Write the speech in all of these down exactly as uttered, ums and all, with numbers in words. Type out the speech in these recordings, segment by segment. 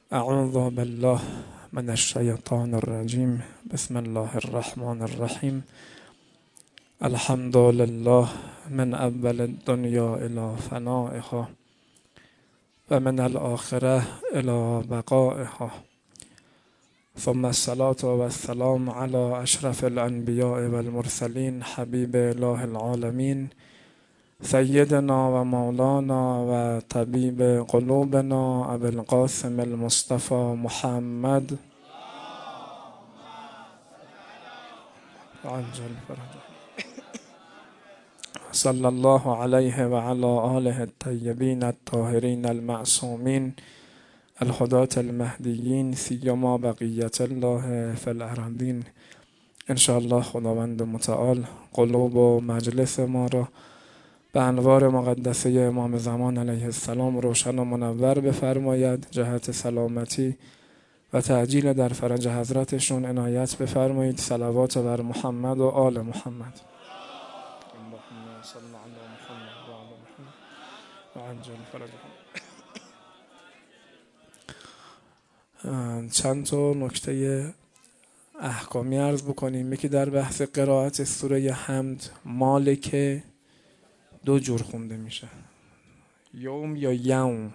اعوذ بالله من الشیطان الرجیم. بسم الله الرحمن الرحیم. الحمد لله من اول الدنیا الى فنائها و من الآخرة الى بقائها، ثم الصلاة والسلام على اشرف الانبیاء والمرسلین حبیب اله العالمین سیدنا و مولانا و طبیب قلوبنا ابی القاسم المصطفى محمد عجل فرجه صلی الله علیه و علی آله الطیبین الطاهرین المعصومین الهداة المهدیین سیما بقیت الله فی الارضین. انشاءالله خداوند متعال قلوب و مجلس ما را به انوار مقدسه امام زمان علیه السلام روشن و منور بفرماید، جهت سلامتی و تعجیل در فرج حضرتشون عنایت بفرمایید. صلوات بر محمد و آل محمد. اللهم صل علی محمد و آل محمد و عجل فرجهم. چند تا نکته احکامی عرض بکنیم. یکی در بحث قرائت سوره حمد، مالک دو جور خونده میشه، یوم یا یوم.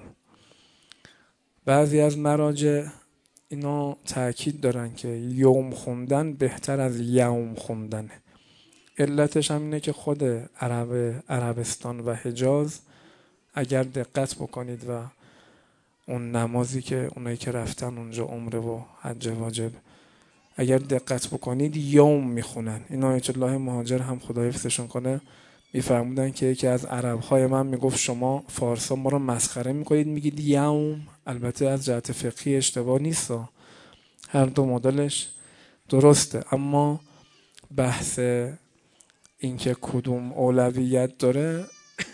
بعضی از مراجع اینا تأکید دارن که یوم خوندن بهتر از یوم خوندنه. علتش هم اینه که خود عرب عربستان و حجاز اگر دقت بکنید و اون نمازی که اونایی که رفتن اونجا عمره و حج واجب اگر دقت بکنید یوم میخونن. اینا آیت الله مهاجر هم خدا حفظشون کنه میفرمودن که یکی از عربهای من میگفت شما فارسا ما رو مسخره میکنید میگید یوم. البته از جهت فقهی اشتباه نیست، هر دو مدلش درسته، اما بحث اینکه کدوم اولویت داره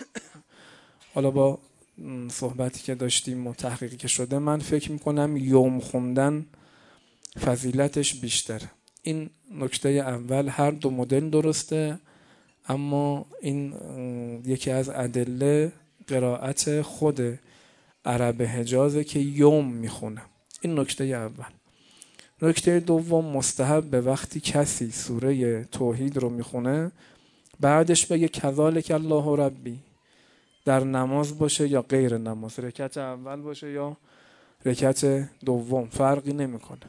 حالا با صحبتی که داشتیم و تحقیقی که شده من فکر میکنم یوم خوندن فضیلتش بیشتره. این نکته اول. هر دو مدل درسته، اما این یکی از ادله قرائت خود عرب حجازه که یوم میخونه. این نکته اول. نکته دوم، مستحب به وقتی کسی سوره توحید رو میخونه بعدش بگه کذالک الله ربی، در نماز باشه یا غیر نماز، رکعت اول باشه یا رکعت دوم، فرقی نمیکنه.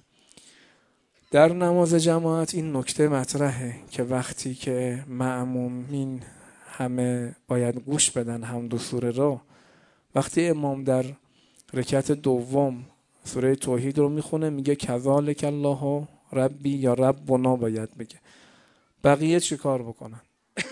در نماز جماعت این نکته مطرحه که وقتی که مأمومین همه باید گوش بدن هم دو سوره را، وقتی امام در رکعت دوم سوره توحید رو میخونه میگه کذالک الله ربی یا ربنا باید بگه. بقیه چی کار بکنن؟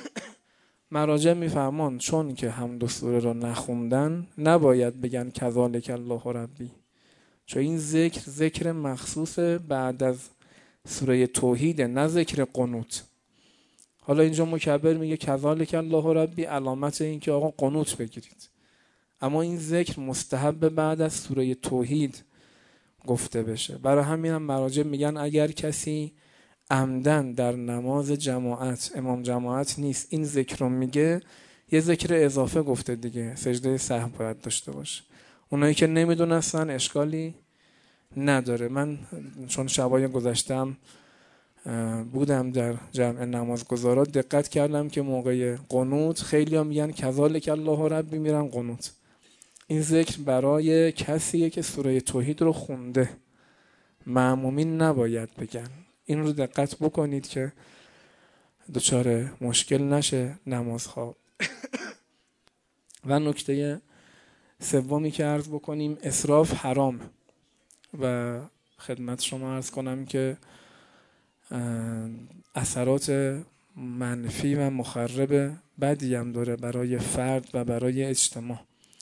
مراجع میفهمان چون که هم دو سوره رو نخوندن نباید بگن کذالک الله ربی، چون این ذکر ذکر مخصوص بعد از سوره توحید، نه ذکر قنوت. حالا اینجا مکبر میگه کذالک الله ربی، علامت این که آقا قنوت بگیرید، اما این ذکر مستحب بعد از سوره توحید گفته بشه. برای همین هم مراجع میگن اگر کسی عمدن در نماز جماعت، امام جماعت نیست، این ذکر رو میگه، یه ذکر اضافه گفته دیگه، سجده سهو باید داشته باشه. اونایی که نمیدونستن اشکالی نداره. من چون شبای گذشتم بودم در جمع نمازگزارا دقت کردم که موقع قنوت خیلی ها میگن کذالک الله ربی، میرن قنوت. این ذکر برای کسیه که سوره توحید رو خونده، مأمومین نباید بگن. این رو دقت بکنید که دچار مشکل نشه نمازها. و نکته سومی که عرض بکنیم، اسراف حرام. و خدمت شما عرض کنم که اثرات منفی و مخرب بدی هم داره برای فرد و برای اجتماع.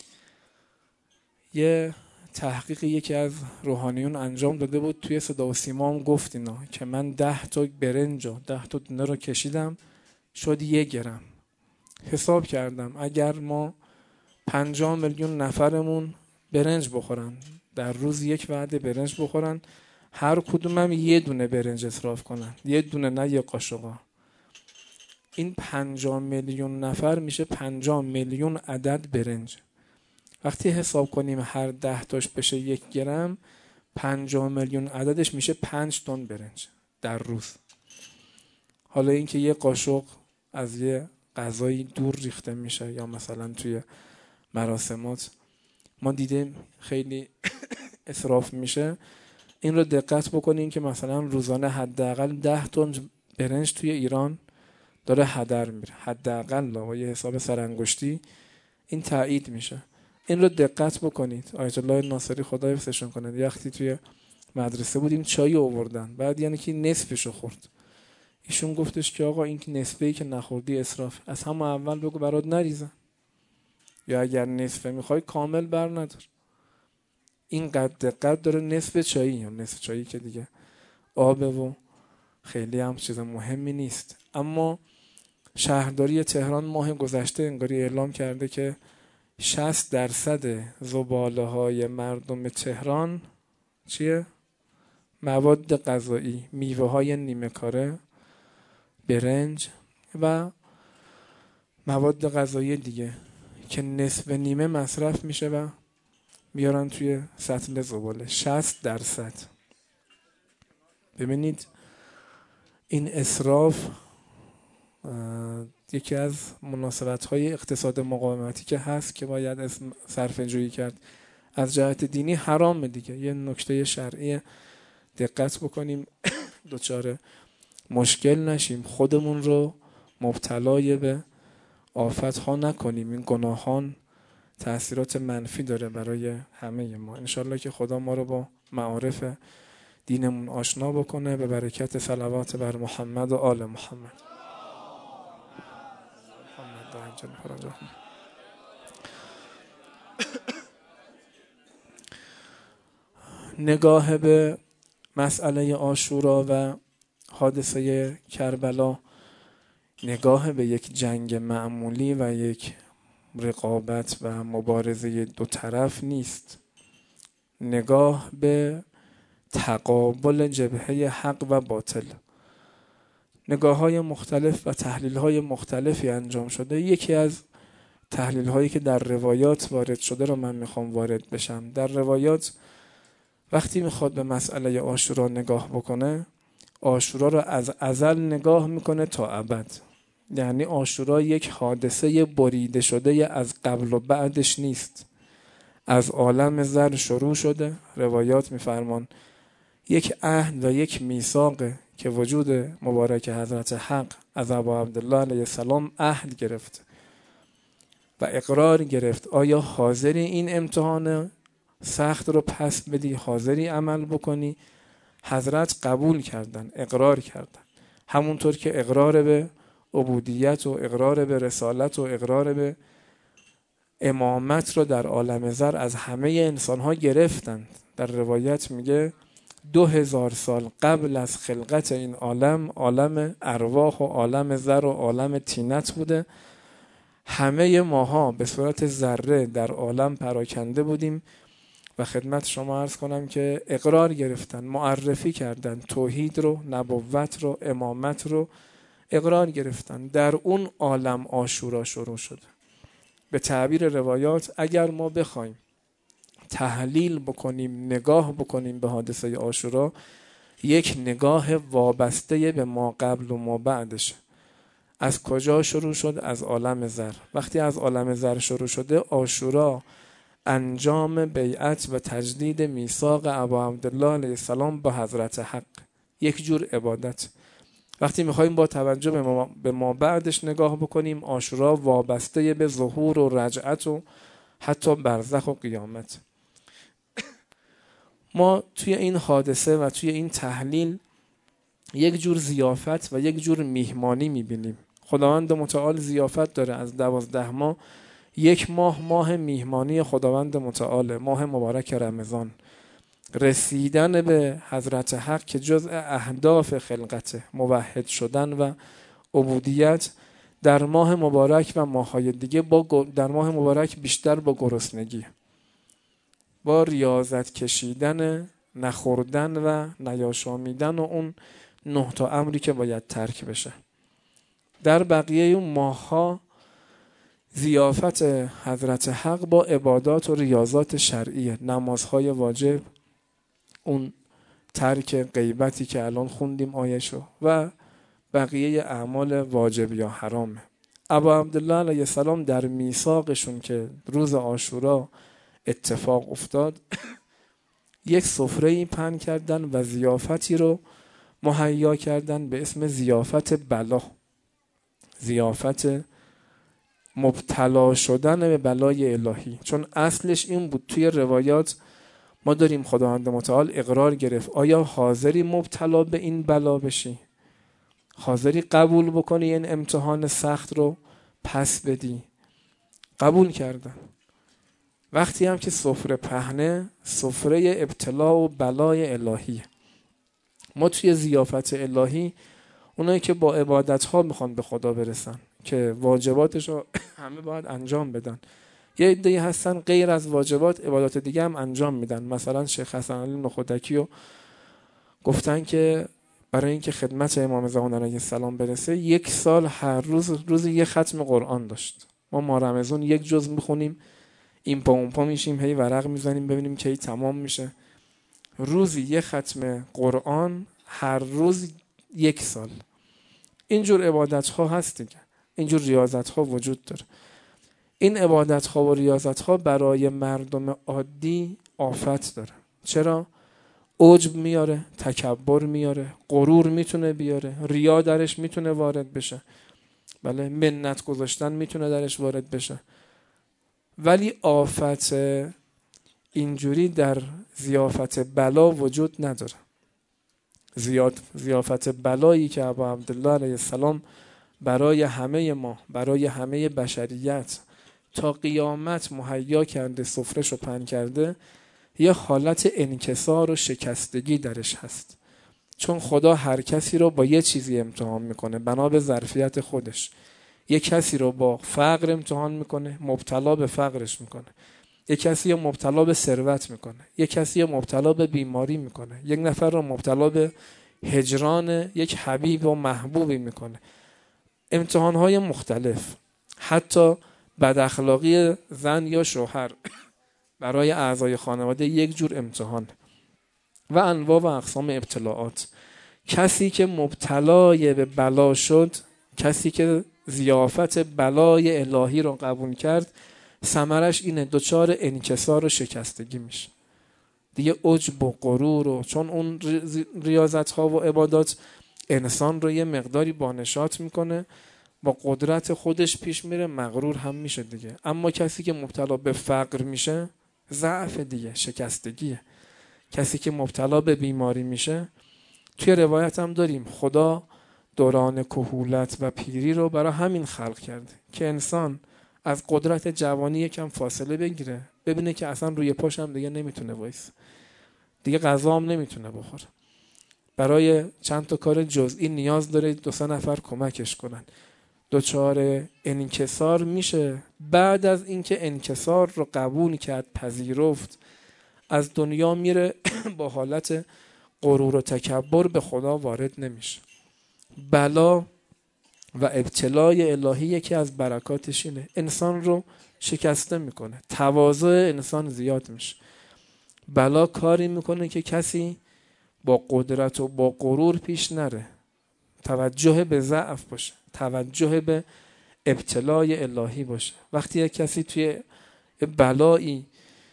یه تحقیقی یکی از روحانیون انجام داده بود، توی صدا و سیما هم گفت اینا که من ده تا برنج و ده تا دونه رو کشیدم شد یک گرم. حساب کردم اگر ما پنجاه میلیون نفرمون برنج بخورن، در روز یک وعده برنج بخورن، هر کدوم هم یه دونه برنج اصراف کنن، یه دونه نه یه قاشقا، این پنجاه میلیون نفر میشه پنجاه میلیون عدد برنج. وقتی حساب کنیم هر ده تاش بشه یک گرم، پنجاه میلیون عددش میشه پنج تن برنج در روز. حالا اینکه یه قاشق از یه غذایی دور ریخته میشه یا مثلا توی مراسمات ما دیدیم خیلی اسراف میشه، این رو دقت بکنین که مثلا روزانه حداقل ده تن برنج توی ایران داره هدر میره، حداقل با یه حساب سرانگشتی این تایید میشه. این رو دقت بکنید. آیت الله ناصری خدا حفظشون کنه وقتی توی مدرسه بودیم چای آوردن، بعد یعنی که نصفشو خورد، ایشون گفتش که آقا این نصفی که نخوردی اسراف، از همون اول بگو برات نریزن، یا اگر نصفه میخوای کامل بر ندار. این قد دقت داره نصف چایی، یا نصف چایی که دیگه آبه و خیلی هم چیز مهمی نیست. اما شهرداری تهران ماه گذشته انگاری اعلام کرده که شصت درصد زباله های مردم تهران چیه؟ مواد غذایی، میوه های نیمه کاره، برنج و مواد غذایی دیگه که نصف نیمه مصرف میشه و میارن توی سطل زباله. شصت درصد. ببینید این اسراف یکی از مناسبت‌های اقتصاد مقاومتی که هست که باید اسم صرفه جویی کرد. از جهت دینی حرامه دیگه، یه نکته شرعی، دقت بکنیم دچار مشکل نشیم، خودمون رو مبتلای به آفت‌ها نکنیم. این گناهان تأثیرات منفی داره برای همه ما. انشالله که خدا ما رو با معارف دینمون آشنا بکنه به برکت صلوات بر محمد و آل محمد. نگاه به مسئله عاشورا و حادثه کربلا نگاه به یک جنگ معمولی و یک رقابت و مبارزه دو طرف نیست. نگاه به تقابل جبهه حق و باطل. نگاه های مختلف و تحلیل های مختلفی انجام شده. یکی از تحلیل هایی که در روایات وارد شده رو من میخوام وارد بشم. در روایات وقتی میخواد به مسئله عاشورا نگاه بکنه، عاشورا رو از ازل نگاه میکنه تا ابد. یعنی عاشورا یک حادثه بریده شده از قبل و بعدش نیست، از عالم زر شروع شده. روایات میفرمان یک عهد و یک میثاق که وجود مبارک حضرت حق از ابا عبدالله علیه السلام عهد گرفت و اقرار گرفت. آیا حاضری این امتحان سخت رو پس بدی؟ حاضری عمل بکنی؟ حضرت قبول کردن، اقرار کردن. همونطور که اقرار به عبودیت و اقرار به رسالت و اقرار به امامت رو در عالم زر از همه انسان‌ها گرفتند. در روایت میگه دو هزار سال قبل از خلقت این عالم، عالم ارواح و عالم زر و عالم طینت بوده. همه ماها به صورت ذره در عالم پراکنده بودیم و خدمت شما عرض کنم که اقرار گرفتن، معرفی کردن توحید رو، نبوت رو، امامت رو اقرار گرفتن. در اون عالم عاشورا شروع شده. به تعبیر روایات اگر ما بخوایم تحلیل بکنیم، نگاه بکنیم به حادثه عاشورا، یک نگاه وابسته به ما قبل و ما بعدش. از کجا شروع شد؟ از عالم زر. وقتی از عالم زر شروع شده، عاشورا انجام بیعت و تجدید میثاق ابا عبدالله علیه السلام با حضرت حق، یک جور عبادت. وقتی میخوایم با توجه به ما, به ما بعدش نگاه بکنیم، عاشورا وابسته به ظهور و رجعت و حتی برزخ و قیامت. ما توی این حادثه و توی این تحلیل یک جور ضیافت و یک جور میهمانی میبینیم. خداوند متعال ضیافت داره. از دوازده ماه یک ماه ماه میهمانی خداوند متعال، ماه مبارک رمضان. رسیدن به حضرت حق که جزء اهداف خلقت، موحد شدن و عبودیت در ماه مبارک و ماه‌های دیگه با در ماه مبارک بیشتر با گرسنگی، با ریاضت کشیدن، نخوردن و نیاشامیدن و اون نه تا امری که باید ترک بشه. در بقیه اون ماه‌ها ضیافت حضرت حق با عبادات و ریاضات شرعیه، نمازهای واجب، اون ترک غیبتی که الان خوندیم آیشو و بقیه اعمال واجب یا حرامه. ابا عبدالله علیه السلام در میثاقشون که روز عاشورا اتفاق افتاد یک سفره‌ای پهن کردن و ضیافتی رو مهیا کردن به اسم ضیافت بلا، ضیافت مبتلا شدن به بلای الهی. چون اصلش این بود، توی روایات ما داریم خداوند متعال اقرار گرفت آیا حاضری مبتلا به این بلا بشی؟ حاضری قبول بکنی این امتحان سخت رو پس بدی؟ قبول کردن. وقتی هم که سفره پهنه، سفره ابتلا و بلای الهیه. ما توی ضیافت الهی اونایی که با عبادت ها میخوان به خدا برسن که واجباتش رو همه باید انجام بدن، یه عده‌ای هستن غیر از واجبات عبادات دیگه هم انجام میدن. مثلا شیخ حسن علی نخودکی رو گفتن که برای اینکه خدمت امام زمان علیه السلام برسه یک سال هر روز روزی یه ختم قرآن داشت. ما ما رمضان یک جز میخونیم، این پا اون پا میشیم، هی ورق میزنیم ببینیم کی تمام میشه. روزی یه ختم قرآن هر روز یک سال. اینجور عبادت ها هست دیگه، اینجور ریاضت ها وجود داره. این عبادت ها و ریاضت ها برای مردم عادی آفت داره. چرا؟ عجب میاره، تکبر میاره، غرور میتونه بیاره، ریا درش میتونه وارد بشه، بله، منت گذاشتن میتونه درش وارد بشه. ولی آفت اینجوری در ضیافت بلا وجود نداره. زیاد ضیافت بلایی که ابا عبدالله علیه السلام برای همه ما، برای همه بشریت تا قیامت مهیا کرده، سفره‌شو پهن کرده، یه حالت انکسار و شکستگی درش هست. چون خدا هر کسی رو با یه چیزی امتحان میکنه بنا به ظرفیت خودش. یه کسی رو با فقر امتحان میکنه، مبتلا به فقرش میکنه. یه کسی رو مبتلا به ثروت میکنه. یه کسی رو مبتلا به بیماری میکنه. یک نفر رو مبتلا به هجران یک حبیب و محبوبی میکنه. امتحانهای مختلف، حتی بد اخلاقی زن یا شوهر برای اعضای خانواده یک جور امتحان و انواع و اقسام ابتلاعات. کسی که مبتلای به بلا شد، کسی که ضیافت بلای الهی رو قبول کرد، ثمرش اینه دچار انکسار و شکستگی میشه دیگه. عجب و غرور و چون اون ریاضت ها و عبادات انسان رو یه مقداری بانشات میکنه، با قدرت خودش پیش میره، مغرور هم میشه دیگه. اما کسی که مبتلا به فقر میشه، ضعف دیگه، شکستگیه. کسی که مبتلا به بیماری میشه، توی روایت هم داریم خدا دوران کهولت و پیری رو برای همین خلق کرده که انسان از قدرت جوانی یکم فاصله بگیره، ببینه که اصلا روی پاش هم دیگه نمیتونه وایس، دیگه غذا هم نمیتونه بخوره، برای چند تا کار جزئی نیاز داره دو سه نفر کمکش کنن. دچار انکسار میشه. بعد از اینکه انکسار رو قبول کرد، پذیرفت، از دنیا میره با حالت غرور و تکبر به خدا وارد نمیشه. بلا و ابتلای الهی یکی از برکاتش اینه، انسان رو شکسته میکنه، تواضع انسان زیاد میشه. بلا کاری میکنه که کسی با قدرت و با غرور پیش نره، توجه به ضعف باشه، توجه به ابتلای الهی باشه. وقتی یک کسی توی بلایی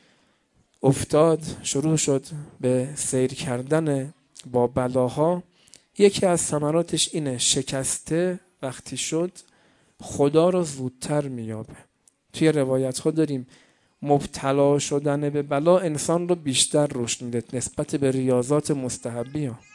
افتاد، شروع شد به سیر کردن با بلاها، یکی از ثمراتش اینه شکسته وقتی شد خدا رو زودتر میابه. توی روایت ها داریم مبتلا شدن به بلا انسان رو بیشتر رشد میده نسبت به ریاضات مستحبی ها.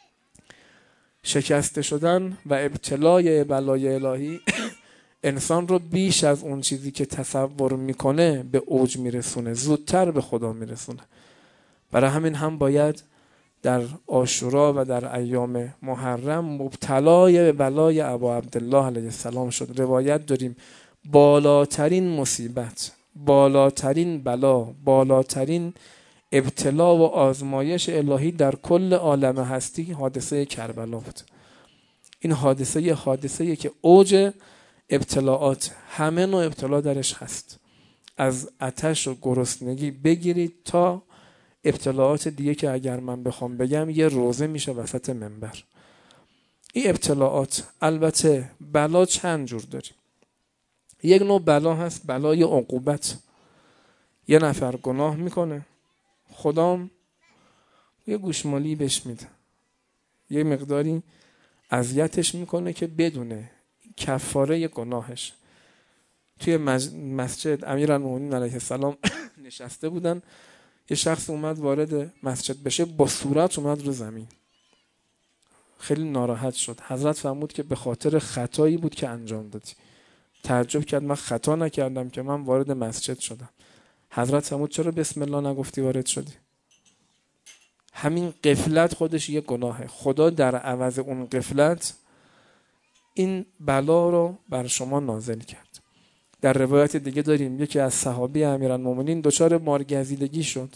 شکسته شدن و ابتلای بلای الهی انسان رو بیش از اون چیزی که تصور میکنه به اوج میرسونه، زودتر به خدا میرسونه. برای همین هم باید در عاشورا و در ایام محرم مبتلای بلای ابا عبدالله علیه السلام شد. روایت داریم بالاترین مصیبت، بالاترین بلا، بالاترین ابتلا و آزمایش الهی در کل عالم هستی حادثه کربلا بود. این حادثه یه حادثه که اوج ابتلاعات، همه نوع ابتلا درش هست، از آتش و گرسنگی بگیرید تا ابتلاعات دیگه که اگر من بخوام بگم یه روزه میشه وسط منبر. این ابتلاعات، البته بلا چند جور داریم. یک نوع بلا هست بلای عقوبت. یه نفر گناه میکنه، خدام یه گوشمالی بهش میده، یه مقداری اذیتش میکنه که بدونه کفاره گناهش. توی مسجد امیرالمومنین علیه السلام نشسته بودن، یه شخص اومد وارد مسجد بشه، با صورت اومد رو زمین، خیلی ناراحت شد. حضرت فرمود که به خاطر خطایی بود که انجام دادی. تعجب کرد، من خطا نکردم که، من وارد مسجد شدم. حضرت فرمود چرا بسم الله نگفتی وارد شدی؟ همین غفلت خودش یه گناهه. خدا در عوض اون غفلت این بلا رو بر شما نازل کرد. در روایت دیگه داریم یکی از صحابی امیرالمومنین دچار مارگزیدگی شد،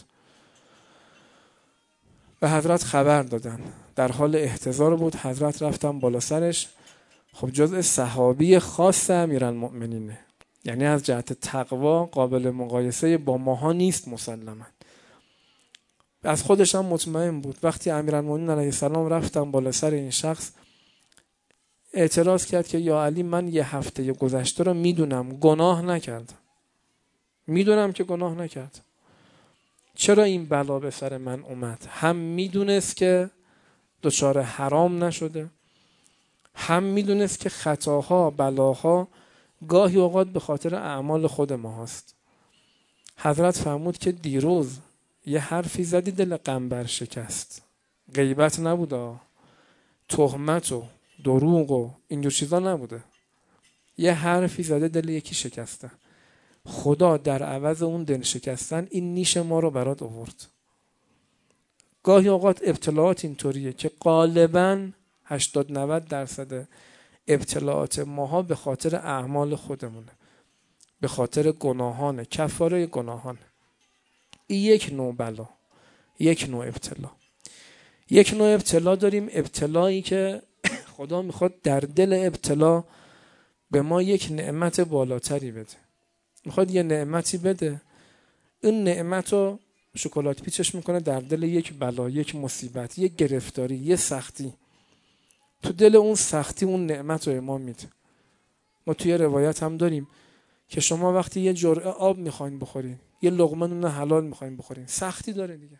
به حضرت خبر دادن، در حال احتضار بود، حضرت رفتن بالا سرش. خب جزء صحابی خاص امیرالمومنینه، یعنی از جهت تقوا قابل مقایسه با ماها نیست مسلما. از خودش هم مطمئن بود. وقتی امیرالمومنین علیه السلام رفتن بالا سر این شخص، اعتراض کرد که یا علی، من یه هفته گذشته رو میدونم گناه نکردم، میدونم که گناه نکردم، چرا این بلا به سر من اومد؟ هم میدونست که دچار حرام نشده، هم میدونست که خطاها بلاها گاهی اوقات به خاطر اعمال خود ما هست. حضرت فرمود که دیروز یه حرفی زدی دل قنبر شکست، غیبت نبوده، تهمت و دروغ و اینجور چیزا نبوده، یه حرفی زده دل یکی شکسته. خدا در عوض اون دل شکستن این نیش ما رو برات آورد. گاهی اوقات ابتلاعات اینطوریه که غالباً هشتاد نود درصد ابتلاعات ماها به خاطر اعمال خودمونه، به خاطر گناهانه، کفاره گناهانه. این یک نوع بلا، یک نوع ابتلا. یک نوع ابتلا داریم، ابتلایی که خدا میخواد در دل ابتلا به ما یک نعمت بالاتری بده. میخواد یه نعمتی بده، این نعمت رو شکلات پیچش میکنه در دل یک بلا، یک مصیبت، یک گرفتاری، یک سختی. تو دل اون سختی اون نعمت رو ما میده. ما توی روایت هم داریم که شما وقتی یه جرعه آب میخواین بخورین، یه لقمه نون حلال میخواین بخورین، سختی داره دیگه.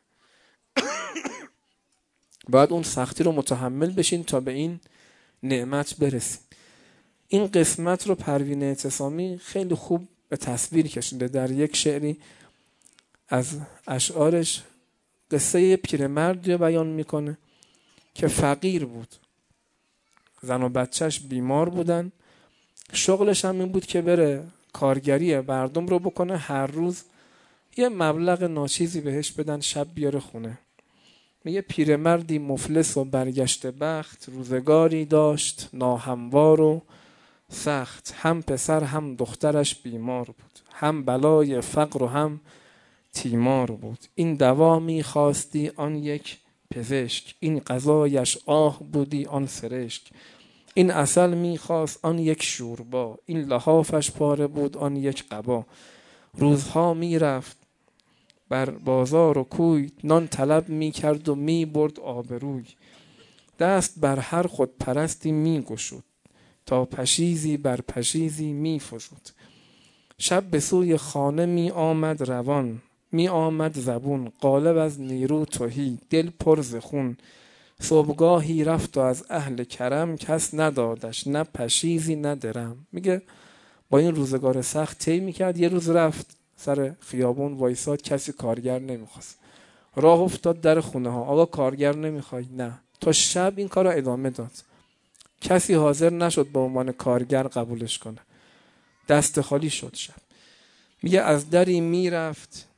باید اون سختی رو متحمل بشین تا به این نعمت برسین. این قسمت رو پروین اعتصامی خیلی خوب به تصویر کشیده در یک شعری از اشعارش. قصه یه پیرمردی رو بیان میکنه که فقیر بود، زن و بچهش بیمار بودن، شغلش هم این بود که بره کارگری مردم رو بکنه، هر روز یه مبلغ ناچیزی بهش بدن، شب بیاره خونه. یه پیرمردی مفلس و برگشته بخت، روزگاری داشت ناهموار و سخت، هم پسر هم دخترش بیمار بود، هم بلای فقر و هم تیمار بود. این دوا می خواستی آن یک پزشک، این غذایش آه بودی آن سرشک، این عسل می خواست آن یک شوربا، این لحافش پاره بود آن یک قبا. روزها می رفت بر بازار و کوی، نان طلب می کرد و می برد آبروی. دست بر هر خود پرستی می گشود، تا پشیزی بر پشیزی می فزود. شب به سوی خانه می آمد روان، می آمد زبون، غالب از نیرو تهی، دل پر ز خون. صبحگاهی رفت و از اهل کرم، کس ندادش نه پشیزی نه درم. میگه با این روزگار سخت طی میکرد. یه روز رفت سر خیابون وایساد، کسی کارگر نمیخواست، راه افتاد در خونه ها، آقا کارگر نمیخوای؟ نه. تا شب این کار رو ادامه داد، کسی حاضر نشد به عنوان کارگر قبولش کنه، دست خالی شد شب. میگه از دری میرفت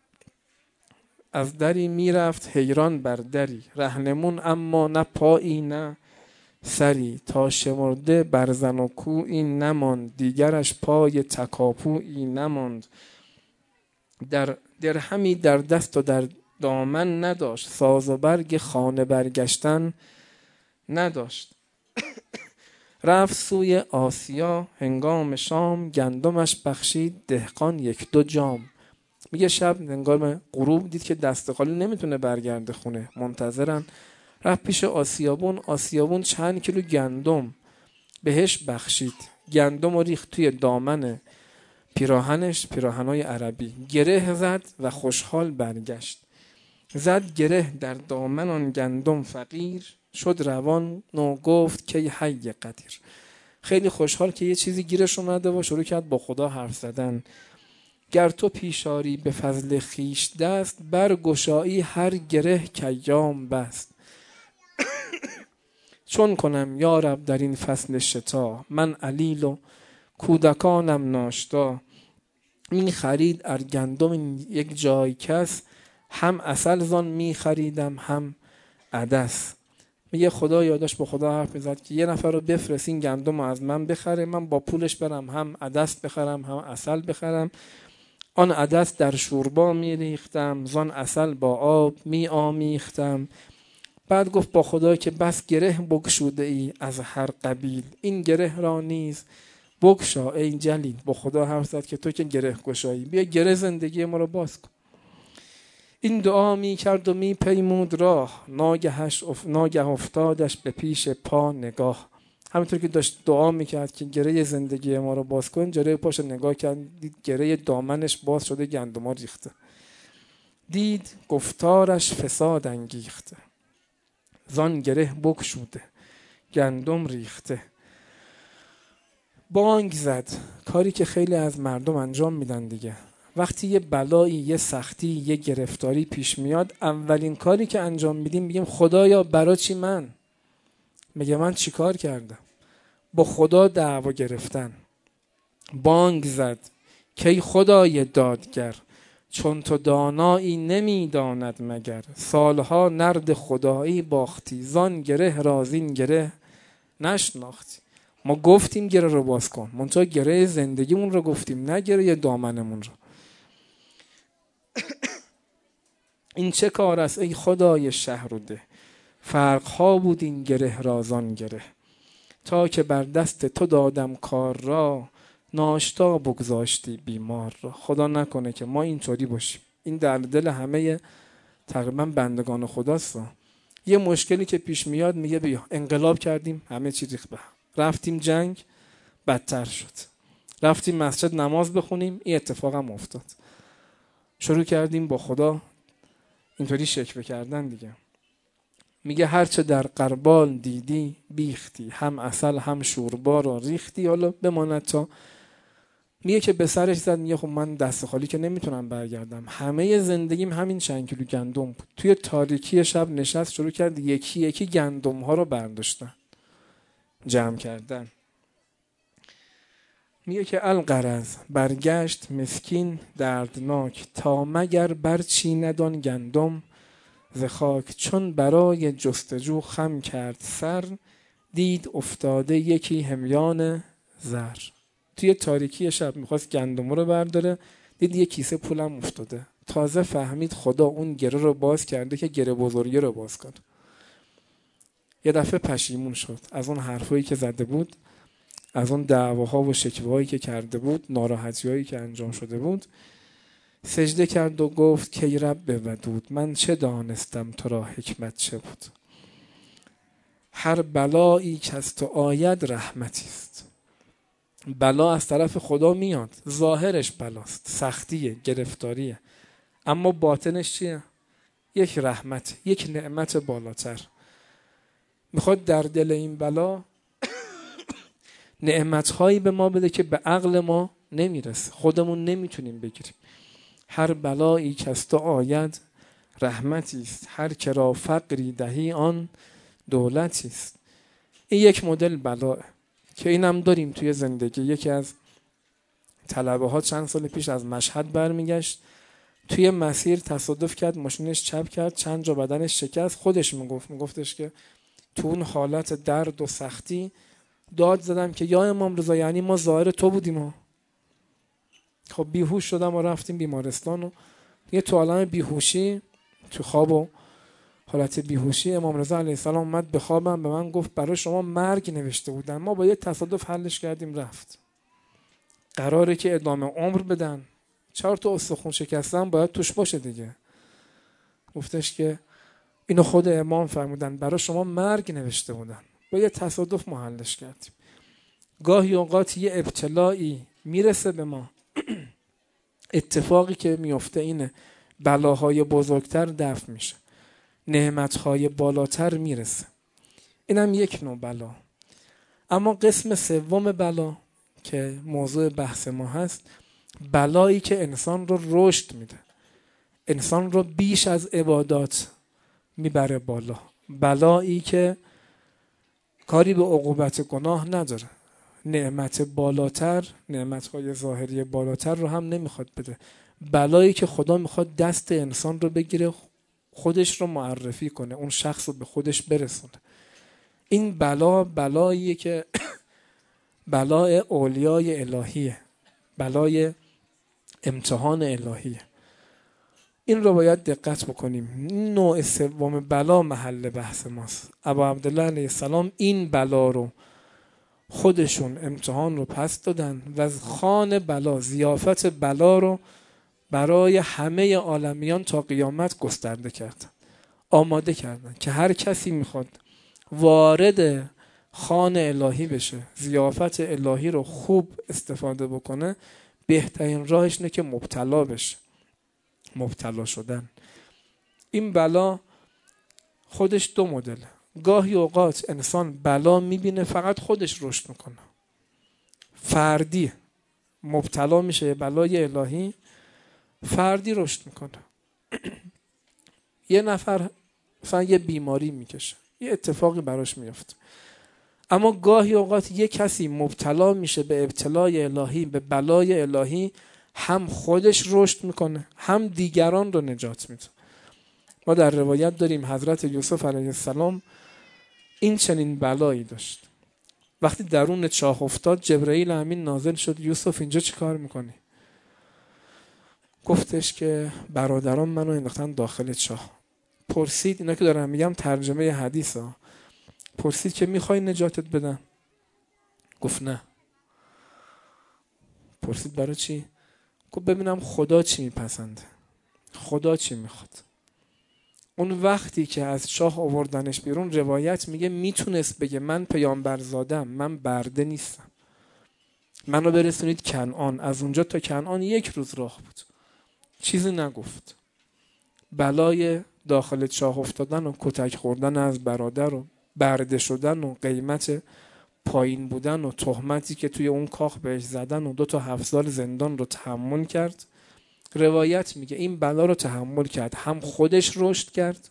از دری میرفت حیران بر دری، رهنمون اما نه پایی نه سری، تا شمرده بر زن و کویی نماند، دیگرش پای تکاپویی نماند. در درهمی در دست و در دامن نداشت، ساز و برگ خانه برگشتن نداشت. رفت سوی آسیا هنگام شام، گندمش بخشید دهقان یک دو جام. میگه شب هنگام غروب دید که دست خالی نمیتونه برگرده خونه، منتظرن. رفت پیش آسیابون. آسیابون چند کیلو گندم بهش بخشید. گندم رو ریخت توی دامن پیراهنش، پیراهنای عربی، گره زد و خوشحال برگشت. زد گره در دامن آن گندم فقیر، شد روان نو گفت که حی قدیر. خیلی خوشحال که یه چیزی گیرش اومده و شروع کرد با خدا حرف زدن. گر تو پیشاری به فضل خیش دست، بر گشایی هر گره کیام بست. چون کنم یارب در این فصل شتا، من علیل و کودکانم ناشتا. می خرید ار گندم یک جای کس، هم عسل زان می خریدم هم عدس. میگه خدا یادش با خدا حرف میزد که یه نفر رو بفرست این گندم رو از من بخره، من با پولش برم هم عدس بخرم هم عسل بخرم. آن عدس در شوربا می ریختم، زان عسل با آب می آمیختم. بعد گفت با خدا که بس گره بگشوده ای از هر قبیل، این گره را نیز بگشا ای جلیل. با خدا حرف زد که تو که گره گشایی، بیا گره زندگی ما رو باز کن. این دعا می کرد و می پیمود راه، ناگهش اف... ناگه افتادش به پیش پا نگاه. همینطور که داشت دعا میکرد که گره زندگی ما رو باز کن، جلوی پاش نگاه کرد، دید گره دامنش باز شده، گندما ریخته. دید گفتارش فساد انگیخته، زان گره بگشوده گندم ریخته. بانگ زد، کاری که خیلی از مردم انجام میدن دیگه. وقتی یه بلایی، یه سختی، یه گرفتاری پیش میاد، اولین کاری که انجام میدیم میگیم خدایا برای چی من؟ میگه من چی کار کردم؟ با خدا دعوا گرفتن. بانگ زد کی خدای دادگر، چون تو دانایی نمیداند مگر. سالها نرد خدایی باختی، زان گره رازین گره نشناختی. ما گفتیم گره رو باز کن، منتها گره زندگیمون رو گفتیم، نه گره دامنمون رو. این چه کار است ای خدای شهر و ده، فرقها بود این گره رازان گره. تا که بر دست تو دادم کار را، ناشتا بگذاشتی بیمار را. خدا نکنه که ما اینطوری باشیم. این در دل همه تقریبا بندگان خداست. یه مشکلی که پیش میاد میگه بیا انقلاب کردیم، همه چی ریخت به هم. رفتیم جنگ، بدتر شد. رفتیم مسجد نماز بخونیم، این اتفاق هم افتاد. شروع کردیم با خدا اینطوری شکوه کردن دیگه. میگه هرچه در قربال دیدی بیختی، هم عسل هم شوربا را ریختی. حالا بماند تا میگه که به سرش زد، میگه خب من دست خالی که نمیتونم برگردم، همه زندگیم همین چند کیلو گندم بود. توی تاریکی شب نشست، شروع کرد یکی یکی گندم ها رو برداشتن، جمع کردن. میگه که الغرض برگشت مسکین دردناک، تا مگر برچیند آن گندم ز خاک. چون برای جستجو خم کرد سر، دید افتاده یکی همیان زر. توی تاریکی شب میخواست گندم رو برداره، دید یک کیسه پولم افتاده. تازه فهمید خدا اون گره رو باز کرده که گره بزرگی رو باز کنه. یه دفعه پشیمون شد از اون حرفایی که زده بود، از اون دعواها و شکوهایی که کرده بود، ناراحتیایی که انجام شده بود. سجده کرد و گفت که ای رب ودود، من چه دانستم تو را حکمت چه بود. هر بلایی که از تو آید رحمتی است. بلا از طرف خدا میاد، ظاهرش بلاست، سختیه، گرفتاریه، اما باطنش چیه؟ یک رحمت، یک نعمت بالاتر. میخواد در دل این بلا نعمتهایی به ما بده که به عقل ما نمیرسه، خودمون نمیتونیم بگیریم. هر بلایی که از تو آید رحمتی است، هر که را فقری دهی آن دولتی است. این یک مدل بلاه که اینم داریم توی زندگی. یکی از طلبه ها چند سال پیش از مشهد برمیگشت، توی مسیر تصادف کرد، ماشینش چپ کرد، چند جا بدنش شکست. خودش میگفت میگفتش که تو اون حالت درد و سختی داد زدم که یا امام رضا، یعنی ما ظاهر تو بودیم ها. خب بیهوش شدم و رفتیم بیمارستان و یه تو عالم بیهوشی، تو خواب و حالت بیهوشی، امام رضا علیه السلام اومد به خوابم، به من گفت برای شما مرگ نوشته بودن، ما با یه تصادف حلش کردیم رفت. قراره که ادامه عمر بدن، چهار تا استخون شکستن باید توش باشه دیگه. گفتش که اینو خود امام فرمودن، برای شما مرگ نوشته بودن، با یه تصادف ما حلش کردیم. گاهی اوقات یه ابتلایی میرسه به ما، اتفاقی که میفته اینه بلاهای بزرگتر دفع میشه، نعمتهای بالاتر میرسه. اینم یک نوع بلا. اما قسم سوم بلا که موضوع بحث ما هست، بلایی که انسان رو رشد میده، انسان رو بیش از عبادات میبره بالا، بلایی که کاری به عقوبت گناه نداره، نعمت بالاتر، نعمتهای ظاهری بالاتر رو هم نمیخواد بده، بلایی که خدا میخواد دست انسان رو بگیره، خودش رو معرفی کنه، اون شخص رو به خودش برسونه. این بلا بلاییه که بلای اولیای الهیه، بلای امتحان الهیه. این رو باید دقت بکنیم. نوع سوم بلا محل بحث ماست. ابا عبدالله علیه السلام این بلا رو خودشون امتحان رو پس دادن و از خوان بلا، ضیافت بلا رو برای همه عالمیان تا قیامت گسترده کردن، آماده کردن که هر کسی میخواد وارد خوان الهی بشه، ضیافت الهی رو خوب استفاده بکنه، بهترین راهش اینه که مبتلا بشه. مبتلا شدن. این بلا خودش دو مدله. گاهی اوقات انسان بلا میبینه فقط خودش رشد میکنه، فردی مبتلا میشه بلای الهی، فردی رشد میکنه. یه نفر مثلا یه بیماری میکشه، یه اتفاقی براش میفته. اما گاهی اوقات یه کسی مبتلا میشه به ابتلای الهی، به بلای الهی، هم خودش رشد میکنه هم دیگران رو نجات میده. ما در روایت داریم حضرت یوسف علیه السلام این چنین بلایی داشت. وقتی درون چاه افتاد جبرئیل امین نازل شد، یوسف اینجا چی کار میکنی؟ گفتش که برادران منو انداختن داخل چاه. پرسید، اینا که دارم میگم ترجمه حدیث ها، پرسید که میخوای نجاتت بدن؟ گفت نه. پرسید برای چی؟ گفت ببینم خدا چی میپسنده، خدا چی میخواد. اون وقتی که از چاه آوردنش بیرون، روایت میگه میتونست بگه من پیامبر زادم، من برده نیستم، منو برسونید کنعان. از اونجا تا کنعان یک روز راه بود، چیزی نگفت. بلای داخل چاه افتادن و کتک خوردن از برادر و برده شدن و قیمت پایین بودن و تهمتی که توی اون کاخ بهش زدن و دو تا هفت سال زندان رو تحمل کرد. روایت میگه این بلا رو تحمل کرد، هم خودش رشد کرد،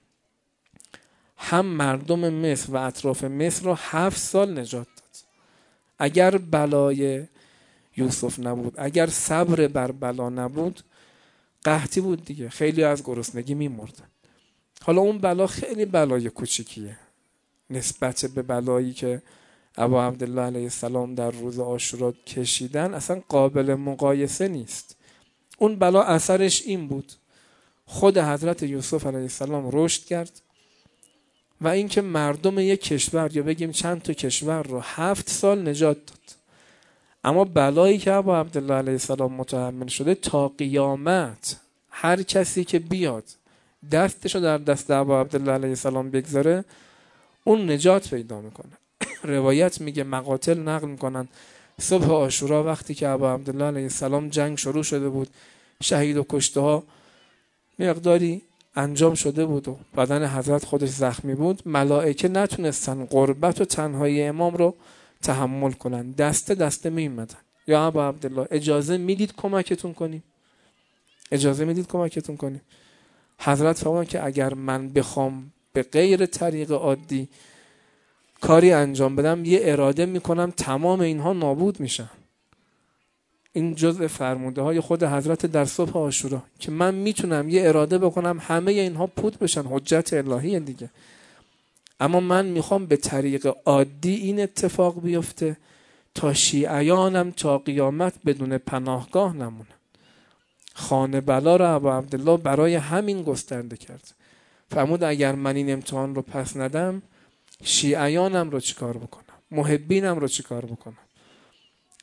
هم مردم مصر و اطراف مصر رو هفت سال نجات داد. اگر بلای یوسف نبود، اگر صبر بر بلا نبود، قحطی بود دیگه، خیلی از گرسنگی میمردن. حالا اون بلا خیلی بلای کوچیکیه نسبت به بلایی که ابا عبدالله علیه السلام در روز عاشورا کشیدن، اصلا قابل مقایسه نیست. اون بلا اثرش این بود، خود حضرت یوسف علیه السلام رشد کرد و اینکه مردم یک کشور یا بگیم چند تا کشور رو هفت سال نجات داد. اما بلایی که ابا عبدالله علیه السلام متحمل شده، تا قیامت هر کسی که بیاد دستشو در دست ابا عبدالله علیه السلام بگذاره، اون نجات پیدا میکنه. روایت میگه، مقاتل نقل میکنن، صبح عاشورا وقتی که ابا عبدالله علیه السلام جنگ شروع شده بود، شهید و کشته ها مقداری انجام شده بود و بدن حضرت خودش زخمی بود، ملائکه نتونستن غربت و تنهایی امام رو تحمل کنن، دسته دسته میمدن، یا ابا عبدالله اجازه میدید کمکتون کنیم؟ اجازه میدید کمکتون کنیم؟ حضرت فرمودن که اگر من بخوام به غیر طریق عادی کاری انجام بدم، یه اراده میکنم تمام اینها نابود میشن. این جزء فرموده های خود حضرت در صبح عاشورا که من میتونم یه اراده بکنم همه اینها پود بشن، حجت الهی دیگه. اما من میخوام به طریق عادی این اتفاق بیفته تا شیعیانم تا قیامت بدون پناهگاه نمونه. خانه بلا را ابا عبدالله برای همین گسترده کرد. فرمود اگر من این امتحان رو پس ندم، شیعیانم رو چیکار بکنم، محبینم رو چیکار بکنم.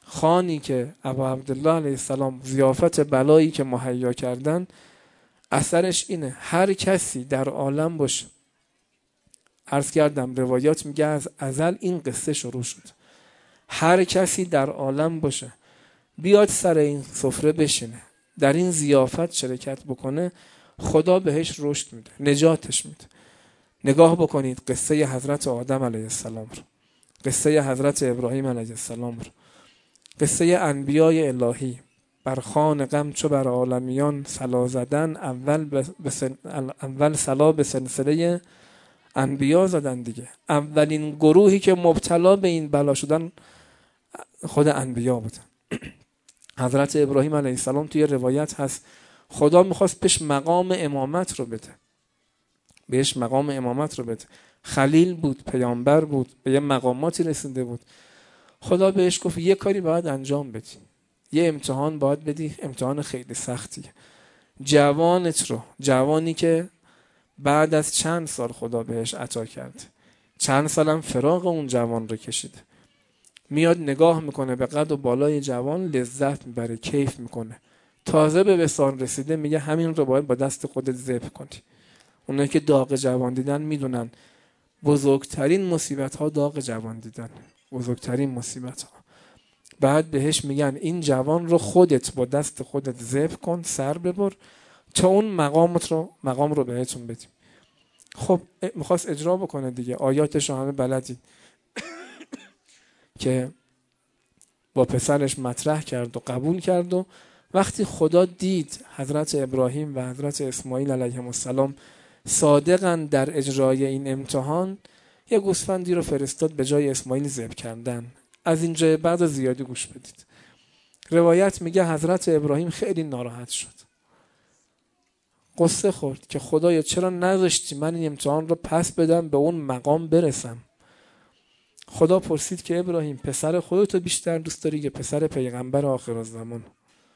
خانی که ابا عبدالله علیه السلام ضیافت بلایی که مهیا کردن اثرش اینه هر کسی در عالم باشه، عرض کردم روایات میگه از ازل این قصه شروع شد، هر کسی در عالم باشه بیاد سر این سفره بشینه، در این ضیافت شرکت بکنه، خدا بهش رشد میده، نجاتش میده. نگاه بکنید قصه حضرت آدم علیه السلام رو، قصه حضرت ابراهیم علیه السلام رو، قصه انبیای الهی. بر خوان غم چو بر عالمیان سلا زدن، اول بسن... اول سلا به سلسله انبیا زدن دیگه. اولین گروهی که مبتلا به این بلا شدن خود انبیا بودن. حضرت ابراهیم علیه السلام توی روایت هست خدا میخواست بهش مقام امامت رو بده، بهش مقام امامت رو بده. خلیل بود، پیامبر بود، به یه مقاماتی رسیده بود. خدا بهش گفت یه کاری باید انجام بدی، یه امتحان باید بدی، امتحان خیلی سختیه. جوانت رو، جوانی که بعد از چند سال خدا بهش عطا کرد، چند سالم فراق اون جوان رو کشیده، میاد نگاه میکنه به قد و بالای جوان، لذت میبره، کیف میکنه، تازه به وصال رسیده، میگه همین رو باید با دست خودت ذبح کنی. اونایی که داغ جوان دیدن میدونن بزرگترین مصیبت ها داغ جوان دیدن، بزرگترین مصیبت ها. بعد بهش میگن این جوان رو خودت با دست خودت ذبح کن، سر ببر تا اون مقامت رو مقام رو بهتون بدیم. خب میخواست اجرا بکنه دیگه، آیاتش رو همه بلدید که با پسرش مطرح کرد و قبول کرد. و وقتی خدا دید حضرت ابراهیم و حضرت اسماعیل علیهم السلام صادقاً در اجرای این امتحان، یه گوسفندی رو فرستاد به جای اسماعیل ذبح کردن. از اینجا بعد زیادی گوش بدید. روایت میگه حضرت ابراهیم خیلی ناراحت شد، قصه خورد که خدایا چرا نذاشتی من این امتحان رو پس بدم به اون مقام برسم. خدا پرسید که ابراهیم پسر خودتو بیشتر دوست داری یا پسر پیغمبر آخر الزمان؟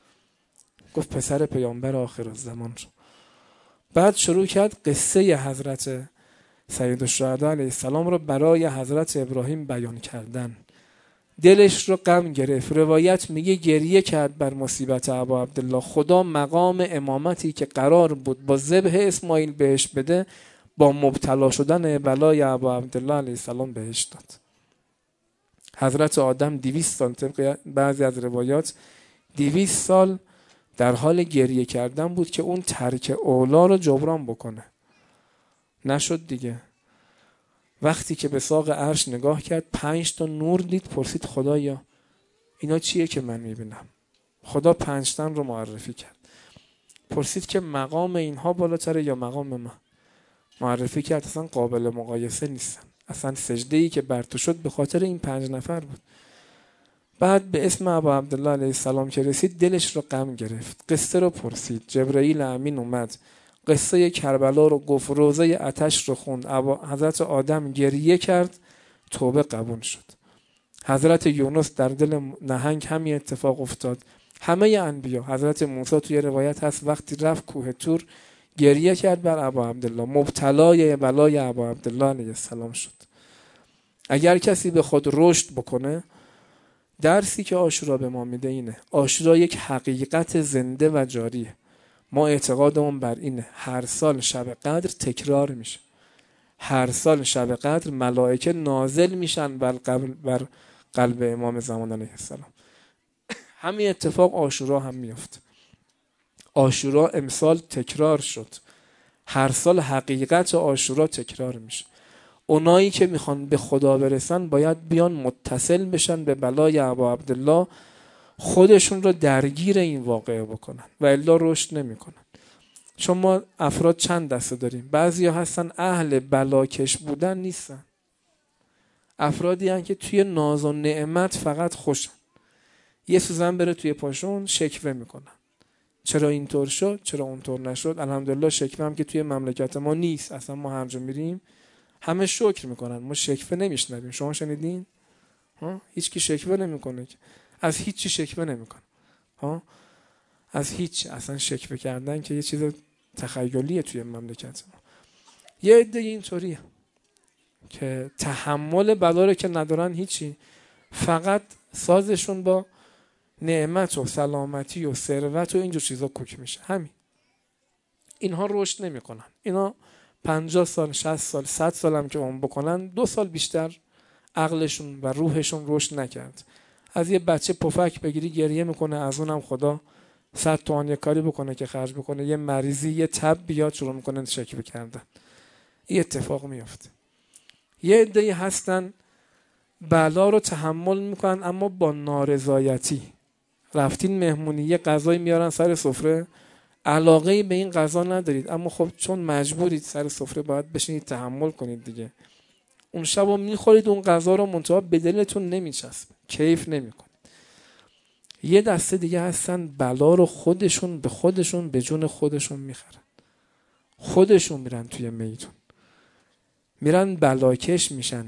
گفت پسر پیغمبر آخر الزمان رو. بعد شروع کرد قصه حضرت سیدالشهدا علیه السلام رو برای حضرت ابراهیم بیان کردن. دلش رو غم گرفت. روایت میگه گریه کرد بر مصیبت ابا عبدالله. خدا مقام امامتی که قرار بود با ذبح اسماعیل بهش بده، با مبتلا شدن بلای ابا عبدالله علیه السلام بهش داد. حضرت آدم دویست سال، طبق بعضی از روایات دویست سال در حال گریه کردن بود که اون ترک اولا رو جبران بکنه. نشد دیگه. وقتی که به ساق عرش نگاه کرد، پنج تا نور دید، پرسید خدایا اینا چیه که من میبینم؟ خدا پنج تن رو معرفی کرد. پرسید که مقام اینها بالاتره یا مقام من؟ معرفی کرد اصلا قابل مقایسه نیستن. اصلا سجده‌ای که بر تو شد به خاطر این پنج نفر بود. بعد به اسم ابا عبدالله علیه السلام که رسید، دلش رو غم گرفت. قصه رو پرسید. جبرئیل امین اومد، قصه کربلا رو گفت، روزه آتش رو خوند. ابا حضرت آدم گریه کرد، توبه قبول شد. حضرت یونس در دل نهنگ همین اتفاق افتاد. همه انبیا، حضرت موسی توی روایت هست وقتی رفت کوه طور گریه کرد بر ابا عبدالله، مبتلای بلای ابا عبدالله علیه السلام شد. اگر کسی به خود رشد بکنه، درسی که عاشورا به ما میده اینه، عاشورا یک حقیقت زنده و جاریه. ما اعتقادمون بر اینه هر سال شب قدر تکرار میشه، هر سال شب قدر ملائکه نازل میشن بر قلب, بر قلب امام زمان علیه السلام. همین اتفاق عاشورا هم میفته. عاشورا امسال تکرار شد، هر سال حقیقت عاشورا تکرار میشه. اونایی که میخوان به خدا برسن باید بیان متصل بشن به بلای ابا عبدالله، خودشون رو درگیر این واقعه بکنن و الا رشد نمیکنن. چون ما افراد چند دسته داریم. بعضیا هستن اهل بلاکش بودن نیستن، افرادی هستن که توی ناز و نعمت فقط خوشن. یه سوزن بره توی پاشون شکوه میکنن، چرا اینطور شد، چرا اونطور نشد. الحمدلله شکوه هم که توی مملکت ما نیست. اصلا ما هر جا میریم همه شکر میکنن، ما شکوه نمیشنویم. شما شنیدین؟ ها؟ هیچ کی شکوه نمیکنه، از هیچ چی شکوه نمیکنه. ها؟ از هیچ. اصلا شکوه کردن که یه چیز تخیلیه توی مملکت ما. یه عده اینطوریه که تحمل بلا رو که ندارن هیچی، فقط سازشون با نعمت و سلامتی و ثروت و اینجور چیزا کوک میشه. همین. اینها رشد نمیکنن. اینا پنجاه سال، شصت سال، صد سال هم که عمر بکنن، دو سال بیشتر عقلشون و روحشون رشد نکرد. از یه بچه پفک بگیری گریه میکنه، از اونم خدا صد تومن یه کاری بکنه که خرج بکنه، یه مریضی، یه تب بیاد شروع میکنه شکل کردن. این اتفاق میفته. یه عده‌ای هستن بلا رو تحمل میکنن اما با نارضایتی. رفتین مهمونی یه غذای میارن سر سفره، علاقه به این غذا ندارید اما خب چون مجبورید سر سفره باید بشینید تحمل کنید دیگه. اون شبو میخورید اون غذا رو، منتها به دلتون نمیچسبه، کیف نمیکنید. یه دسته دیگه هستن بلا رو خودشون به خودشون به جون خودشون میخرن. خودشون میرن توی میدون، میرن بلاکش میشن.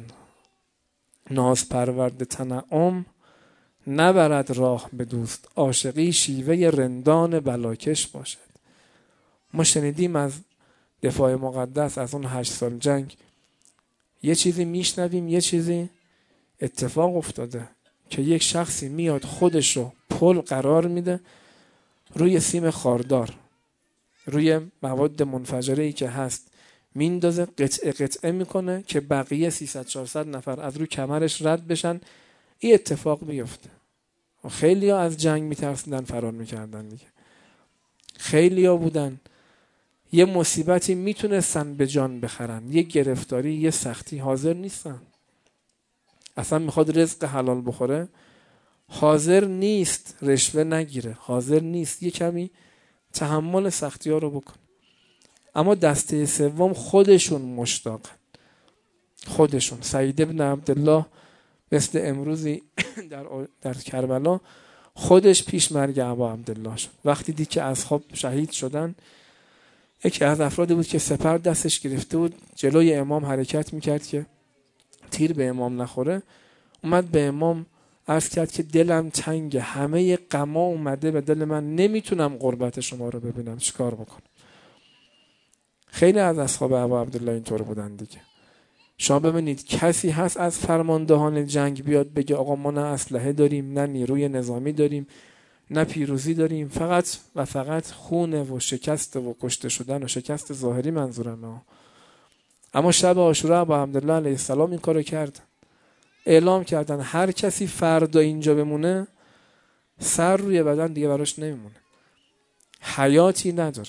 ناز پرورد تنعم نبرد راه به دوست، عاشقی شیوه رندان بلاکش باشد. ما شنیدیم از دفاع مقدس از اون هشت سال جنگ، یه چیزی میشنویم، یه چیزی اتفاق افتاده که یک شخصی میاد خودش رو پل قرار میده روی سیم خاردار، روی مواد منفجره‌ای که هست میندازه، قطعه قطعه میکنه که بقیه سیصد چهارصد نفر از روی کمرش رد بشن. این اتفاق بیفته. خیلی ها از جنگ میترسیدن، فرار میکردن دیگه. خیلی ها بودن یه مصیبتی میتونستن به جان بخرن، یه گرفتاری، یه سختی، حاضر نیستن. اصلا میخواد رزق حلال بخوره، حاضر نیست رشوه نگیره، حاضر نیست یه کمی تحمل سختی ها رو بکن. اما دسته سوم خودشون مشتاقن. خودشون. سعید ابن عبدالله مثل امروزی در, در کربلا خودش پیش مرگ ابا عبدالله شد. وقتی دید که اصحاب شهید شدن، یکی از افرادی بود که سپر دستش گرفته بود جلوی امام حرکت میکرد که تیر به امام نخوره. اومد به امام عرض کرد که دلم تنگه، همه غما اومده به دل من، نمیتونم قربت شما رو ببینم، چیکار بکنم؟ خیلی از اصحاب ابا عبدالله اینطور بودن دیگه. شما ببینید کسی هست از فرماندهان جنگ بیاد بگه آقا ما نه اسلحه داریم، نه نیروی نظامی داریم، نه پیروزی داریم، فقط و فقط خونه و شکست و کشته شدن و شکست ظاهری منظورمه. اما شب عاشورا ابا عبدالله علیه السلام این کارو کرد. اعلام کردن هر کسی فردا اینجا بمونه سر روی بدن دیگه براش نمیمونه، حیاتی نداره.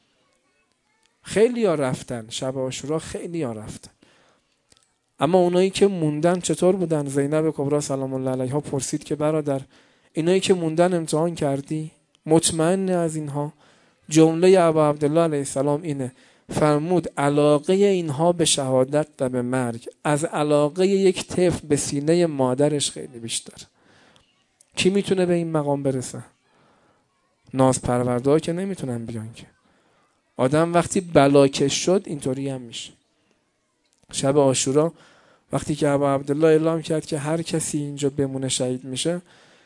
خیلی ها رفتن شب عاشورا، خیلی ها رفتن. اما اونایی که موندن چطور بودن؟ زینب کبرا سلام الله علیها پرسید که برادر اینایی که موندن امتحان کردی؟ مطمئن از اینها؟ جمله ابا عبدالله علیه السلام اینه، فرمود علاقه اینها به شهادت و به مرگ از علاقه یک طفل به سینه مادرش خیلی بیشتر. کی میتونه به این مقام برسه؟ ناز پرورده‌ها که نمیتونن بیان که. آدم وقتی بلاکش شد اینطوری هم میشه. شب عاشورا وقتی که ابا عبدالله اعلام کرد که هر کسی اینجا بمونه شهید میشه،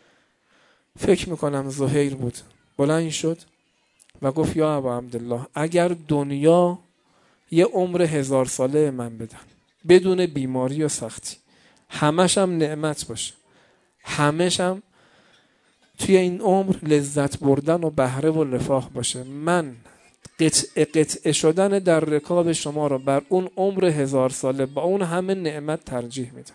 فکر میکنم زهیر بود، بلند شد و گفت یا ابا عبدالله اگر دنیا یه عمر هزار ساله من بدن بدون بیماری و سختی، همش هم نعمت باشه، همش هم توی این عمر لذت بردن و بهره و رفاه باشه، من قطعه قطعه شدن در رکاب شما رو بر اون عمر هزار ساله با اون همه نعمت ترجیح میدم.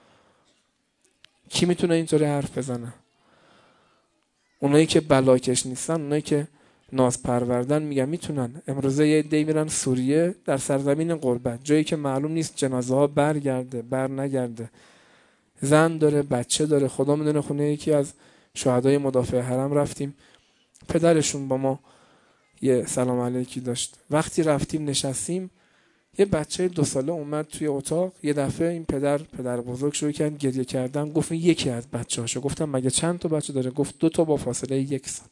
کی میتونه اینطوری حرف بزنه؟ اونایی که بلاکش نیستن، اونایی که ناز پروردن میگن میتونن. امروزه یه عده‌ای میرن سوریه در سرزمین غربت، جایی که معلوم نیست جنازه ها برگرده بر نگرده، زن داره بچه داره. خدا میدونه خونه یکی از شهدای مدافع حرم رفتیم، پدرشون با ما یه سلام علیکی داشت. وقتی رفتیم نشستیم، یه بچه دو ساله اومد توی اتاق، یه دفعه این پدر پدر بزرگ شروع کرد گریه کردن. گفت یکی از بچه‌هاشو. گفتم مگه چند تا بچه داره؟ گفت دو تا با فاصله یک سال.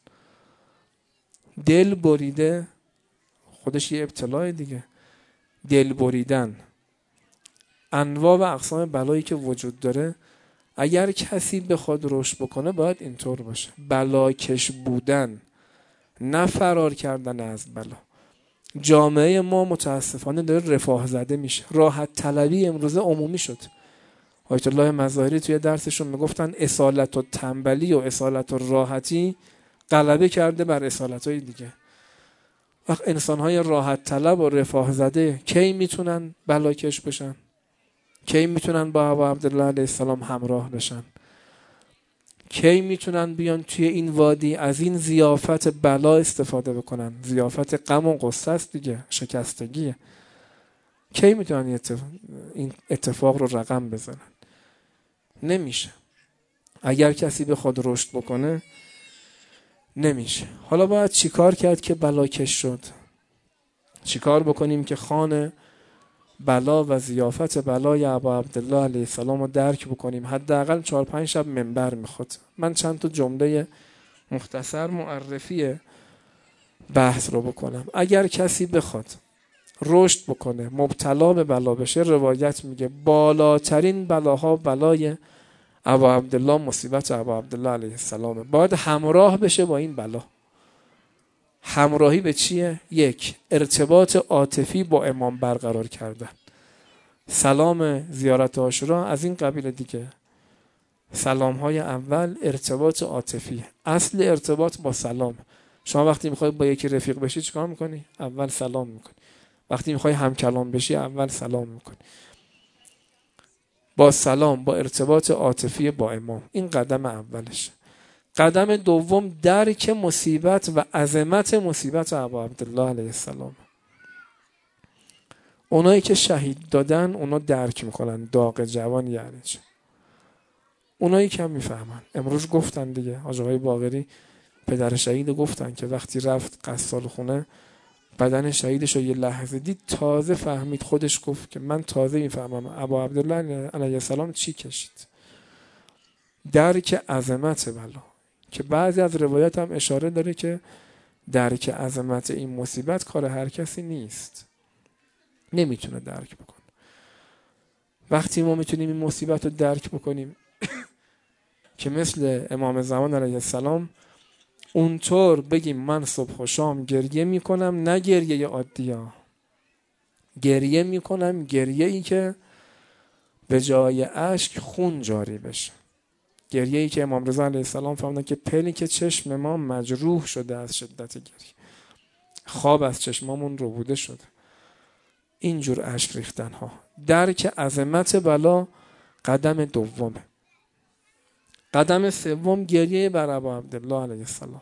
دل بریده، خودش یه ابتلای دیگه. دل بریدن، انواع و اقسام بلایی که وجود داره، اگر کسی بخواد رشد بکنه باید اینطور باشه. بلاکش بودن، نه فرار کردن از بلا. جامعه ما متاسفانه داره رفاه زده میشه. راحت طلبی امروزه عمومی شد. آیت الله مظاهری توی درسشون میگفتن اصالت و تنبلی و اصالت و راحتی غلبه کرده بر اصالت‌های دیگه. وقت انسان‌های راحت طلب و رفاه زده کی میتونن بلاکش بشن؟ کی میتونن با ابا عبدالله علیه السلام همراه بشن؟ کی میتونن بیان توی این وادی از این ضیافت بلا استفاده بکنن؟ ضیافت غم و غصه است دیگه، شکستگیه. کی میتونن این اتفاق رو رقم بزنن؟ نمیشه. اگر کسی بخواد رشد بکنه نمیشه. حالا باید چیکار کرد که بلاکش شد؟ چیکار بکنیم که خانه بلا و ضیافت بلای ابا عبدالله علیه السلام رو درک بکنیم؟ حداقل چهار پنج شب منبر میخواد. من چند تا جمله مختصر معرفی بحث رو بکنم. اگر کسی بخواد رشد بکنه، مبتلا به بلا بشه، روایت میگه بالاترین بلاها بلای ابا عبدالله، مصیبت ابا عبدالله علیه السلامه. باید همراه بشه با این بلا. همراهی به چیه؟ یک، ارتباط عاطفی با امام برقرار کردن. سلام زیارت عاشورا از این قبیل دیگه. سلام های اول ارتباط عاطفی. اصل ارتباط با سلام. شما وقتی میخوای با یکی رفیق بشی چیکار میکنی؟ اول سلام میکنی. وقتی میخوای هم کلام بشی اول سلام میکنی. با سلام، با ارتباط عاطفی با امام. این قدم اولش. قدم دوم درک مصیبت و عظمت مصیبت ابا عبدالله علیه السلام. اونایی که شهید دادن اونا درک میکنن داغ جوان یعنی چه. اونایی که هم میفهمن. امروز گفتن دیگه، حاج آقای باقری پدر شهید گفتن که وقتی رفت قصال خونه بدن شهیدش رو یه لحظه دید، تازه فهمید. خودش گفت که من تازه میفهمم ابا عبدالله علیه السلام چی کشید. درک عظمت بلا، که بعضی از روایات هم اشاره داره که درک عظمت این مصیبت کار هر کسی نیست. نمیتونه درک بکنه. وقتی ما میتونیم این مصیبت رو درک بکنیم که مثل امام زمان علیه السلام اونطور بگیم من صبح و شام گریه میکنم، نه گریه عادیه، گریه میکنم گریه ای که به جای اشک خون جاری بشه. گریه ای که امام رضا علیه السلام فهمیدن که پلی که چشم ما مجروح شده از شدت گریه، خواب از چشمامون ربوده شده. اینجور اشک ریختن ها. درک عظمت بلا قدم دومه. قدم سوم گریه بر ابا عبدالله علیه السلام.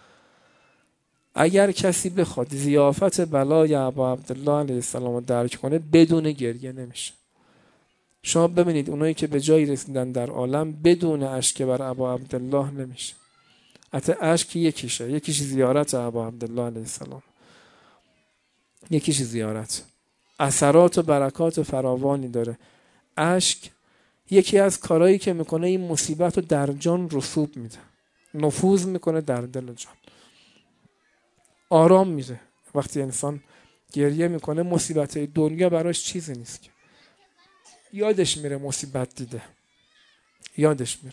اگر کسی بخواد ضیافت بلای ابا عبدالله علیه السلام رو درک کنه بدون گریه نمیشه. شما ببینید اونایی که به جایی رسیدن در عالم بدون اشک بر ابا عبدالله نمیشه. حتی اشک یکیشه، یکیش زیارت ابا عبدالله علیه السلام، یکیش زیارت. اثرات و برکات فراوانی داره. اشک یکی از کارهایی که میکنه این مصیبت رو در جان رسوب میده، نفوذ میکنه در دل جان، آرام میده. وقتی انسان گریه میکنه مصیبت دنیا براش چیزی نیست که یادش میره، مصیبت دیده یادش میره.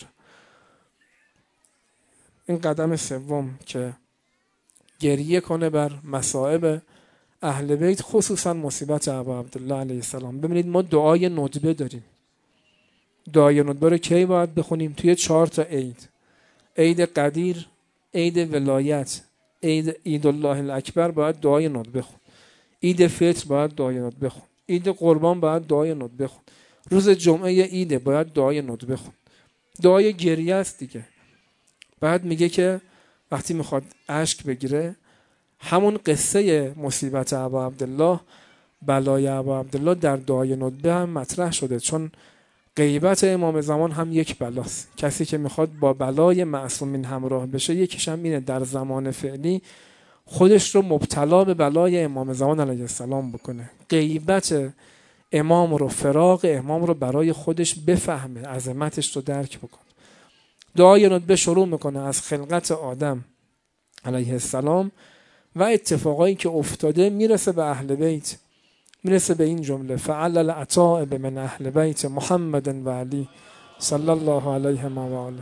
این قدم سوم که گریه کنه بر مصائب اهل بیت، خصوصا مصیبت ابا عبدالله علیه السلام. ببینید ما دعای ندبه داریم. دعای ندبه رو کی باید بخونیم؟ توی چهار تا عید: عید قدیر، عید ولایت، عید عید الله الاکبر باید دعای ندبه خون. عید فطر باید دعای ندبه خون. عید قربان باید دعای ندبه خون. روز جمعه عید باید دعای ندبه خون. دعای گریه است دیگه. بعد میگه که وقتی میخواد اشک بگیره، همون قصه مصیبت ابا عبدالله، بلای ابا عبدالله در دعای ندبه هم مطرح شده، چون غیبت امام زمان هم یک بلاست. کسی که میخواد با بلای معصومین همراه بشه، یکیش هم اینه در زمان فعلی خودش رو مبتلا به بلای امام زمان علیه السلام بکنه، غیبت امام رو، فراق امام رو برای خودش بفهمه، عظمتش رو درک بکنه. دعای ندبه شروع میکنه از خلقت آدم علیه السلام و اتفاقایی که افتاده، میرسه به اهل بیت، میرسه به این جمله: فعل العطاء من اهل بیت محمد و علی صلی الله علیه و آله.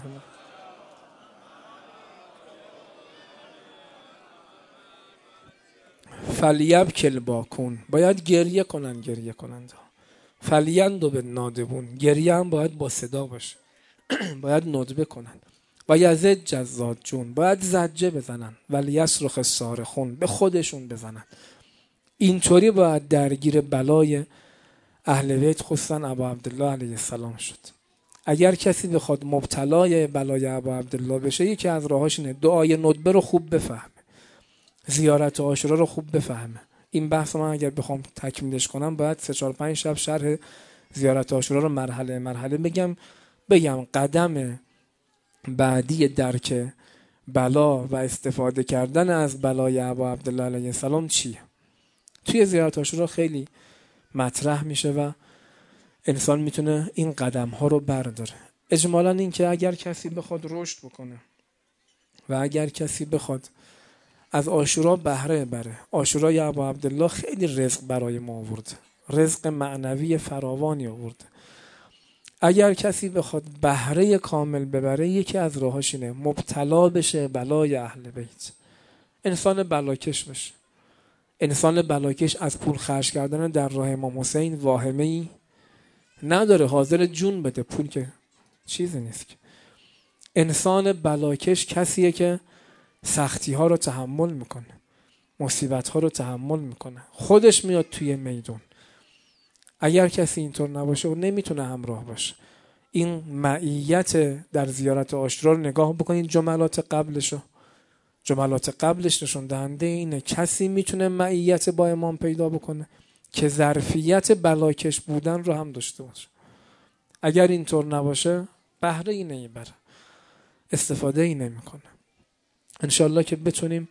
فلیبکی الباکون، باید گریه کنن گریه کنند. فلیندو به نادبون، گریه هم باید با صدا باشه. باید ندبه کنن. و یزد جزاد جون، باید زجه بزنن. ولی یصرخ صارخون، به خودشون بزنن. اینطوری باید درگیر بلای اهل بیت خصوصا ابا عبدالله علیه السلام شد. اگر کسی بخواد مبتلای بلای ابا عبدالله بشه، یکی از راهاش اینه دعای ندبه رو خوب بفهمه، زیارت عاشورا رو خوب بفهمه. این بحث من اگر بخوام تکمیلش کنم باید سه چهار پنج شب شرح زیارت عاشورا رو مرحله مرحله بگم بگم قدم بعدی درک بلا و استفاده کردن از بلای ابا عبدالله علیه السلام چیه. توی زیارت عاشورا خیلی مطرح میشه و انسان میتونه این قدم ها رو برداره. اجمالاً این که اگر کسی بخواد رشد بکنه و اگر کسی بخواد از عاشورا بهره بره، عاشورای ابا عبدالله خیلی رزق برای ما آورده، رزق معنوی فراوانی آورده. اگر کسی بخواد بهره کامل ببره، یکی از راهاش اینه مبتلا بشه بلای اهل بیت، انسان بلاکش بشه. انسان بلاکش از پول خرج کردن در راه امام حسین واهمه‌ای نداره، حاضر جون بده، پول که چیزی نیست. انسان بلاکش کسیه که سختی ها رو تحمل میکنه، مصیبت ها رو تحمل میکنه، خودش میاد توی میدون. اگر کسی اینطور نباشه و نمیتونه همراه باشه، این معیت در زیارت عاشورا رو نگاه بکنید، جملات قبلشو جملات قبلش نشون دهنده اینه کسی میتونه معیت با امام پیدا بکنه که ظرفیت بلاکش بودن رو هم داشته باشه. اگر اینطور نباشه بهره ای نمیبره، استفاده ای نمیکنه. انشالله که بتونیم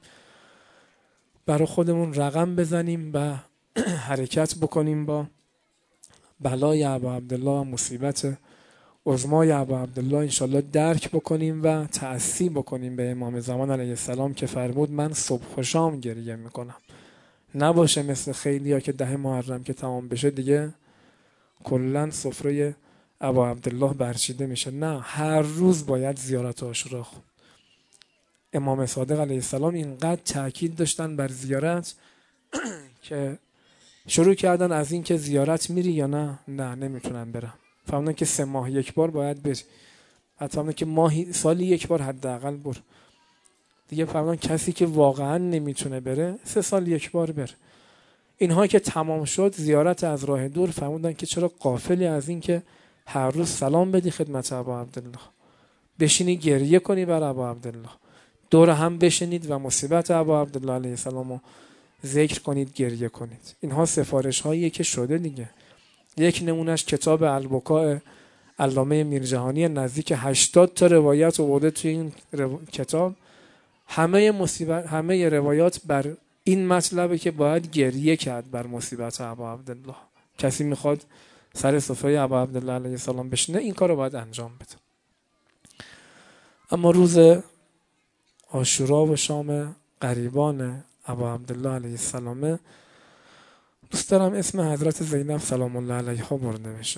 برای خودمون رقم بزنیم و حرکت بکنیم با بلای ابا عبدالله و مصیبت عظمای ابا عبدالله، انشالله درک بکنیم و تأسی بکنیم به امام زمان علیه السلام که فرمود من صبح و شام گریه میکنم. نباشه مثل خیلی ها که ده محرم که تمام بشه دیگه کلن سفره ابا عبدالله برچیده میشه. نه، هر روز باید زیارت عاشورا خون. امام صادق علیه السلام اینقدر تاکید داشتن بر زیارت که شروع کردن از این که زیارت میری یا نه؟ نه نمیتونم برم. فهمیدن که سه ماه یک بار باید بری. بعد فهمیدن که ماهی سالی یک بار حداقل بر. دیگه فهمیدن کسی که واقعا نمیتونه بره سه سال یک بار بره. اینها که تمام شد زیارت از راه دور، فهمیدن که چرا غافلی از این که هر روز سلام بدی خدمت ابا عبدالله، بشینی گریه کنی بر ابا عبدالله، دور هم بشینید و مصیبت ابا عبدالله علیه السلام رو ذکر کنید، گریه کنید. اینها سفارش هاییه که شده دیگه. یک نمونش کتاب البکاء علامه میرجهانی، نزدیک هشتاد تا روایت آورده توی این رو... کتاب. همه مصیبت همه روایات بر این مطلبه که باید گریه کرد بر مصیبت ابا عبدالله. کسی میخواد سر سفره ابا عبدالله علیه السلام بشینه این کارو باید انجام بده. اما روز عاشورا و شام قریبان ابا عبدالله علیه السلام، دوست دارم اسم حضرت زینب سلام الله علیها برده بشه.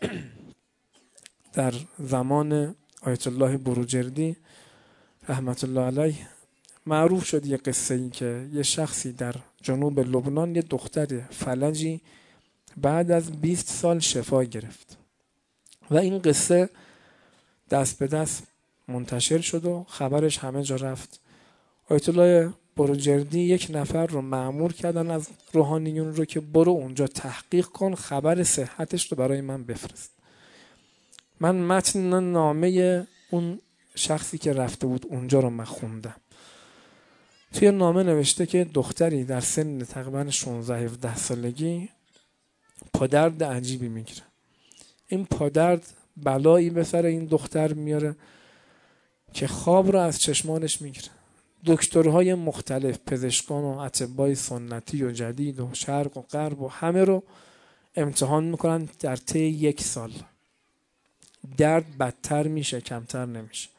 در زمان آیت الله بروجردی رحمت الله علیه معروف شد یه قصه این که یه شخصی در جنوب لبنان یه دختر فلجی بعد از بیست سال شفا گرفت و این قصه دست به دست منتشر شد و خبرش همه جا رفت. آیت الله بروجردی یک نفر رو مأمور کردن از روحانیون رو که برو اونجا تحقیق کن، خبر صحتش رو برای من بفرست. من متن نامه اون شخصی که رفته بود اونجا رو من خوندم. توی نامه نوشته که دختری در سن تقریبا شانزده هفده سالگی پادرد عجیبی میگیره. این پادرد بلایی به سر این دختر میاره که خواب رو از چشمانش میگیره. دکترهای مختلف، پزشکان و اطبای سنتی و جدید و شرق و غرب و همه رو امتحان میکنن در طی یک سال. درد بدتر میشه، کمتر نمیشه.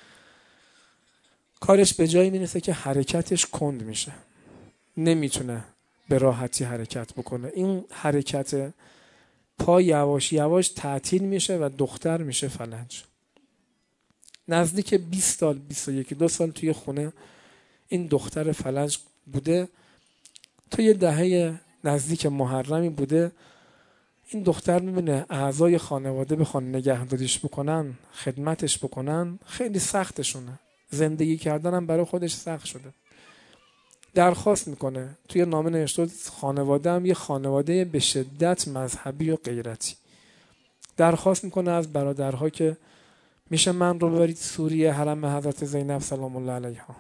کارش به جایی میرسه که حرکتش کند میشه، نمیتونه به راحتی حرکت بکنه. این حرکت پا یواش یواش تعطیل میشه و دختر میشه فلج. نزدیک بیست سال، بیست و یک دو سال توی خونه این دختر فلج بوده. تا یه دهه نزدیک محرمی بوده این دختر میبینه اعضای خانواده بخوان نگهداریش بکنن، خدمتش بکنن، خیلی سختشونه. زندگی کردن هم برای خودش سخت شده. درخواست میکنه. توی نامه نوشته خانواده هم یه خانواده به شدت مذهبی و غیرتی. درخواست میکنه از برادرها که میشه من رو ببرید سوریه حرم حضرت زینب سلام الله علیها.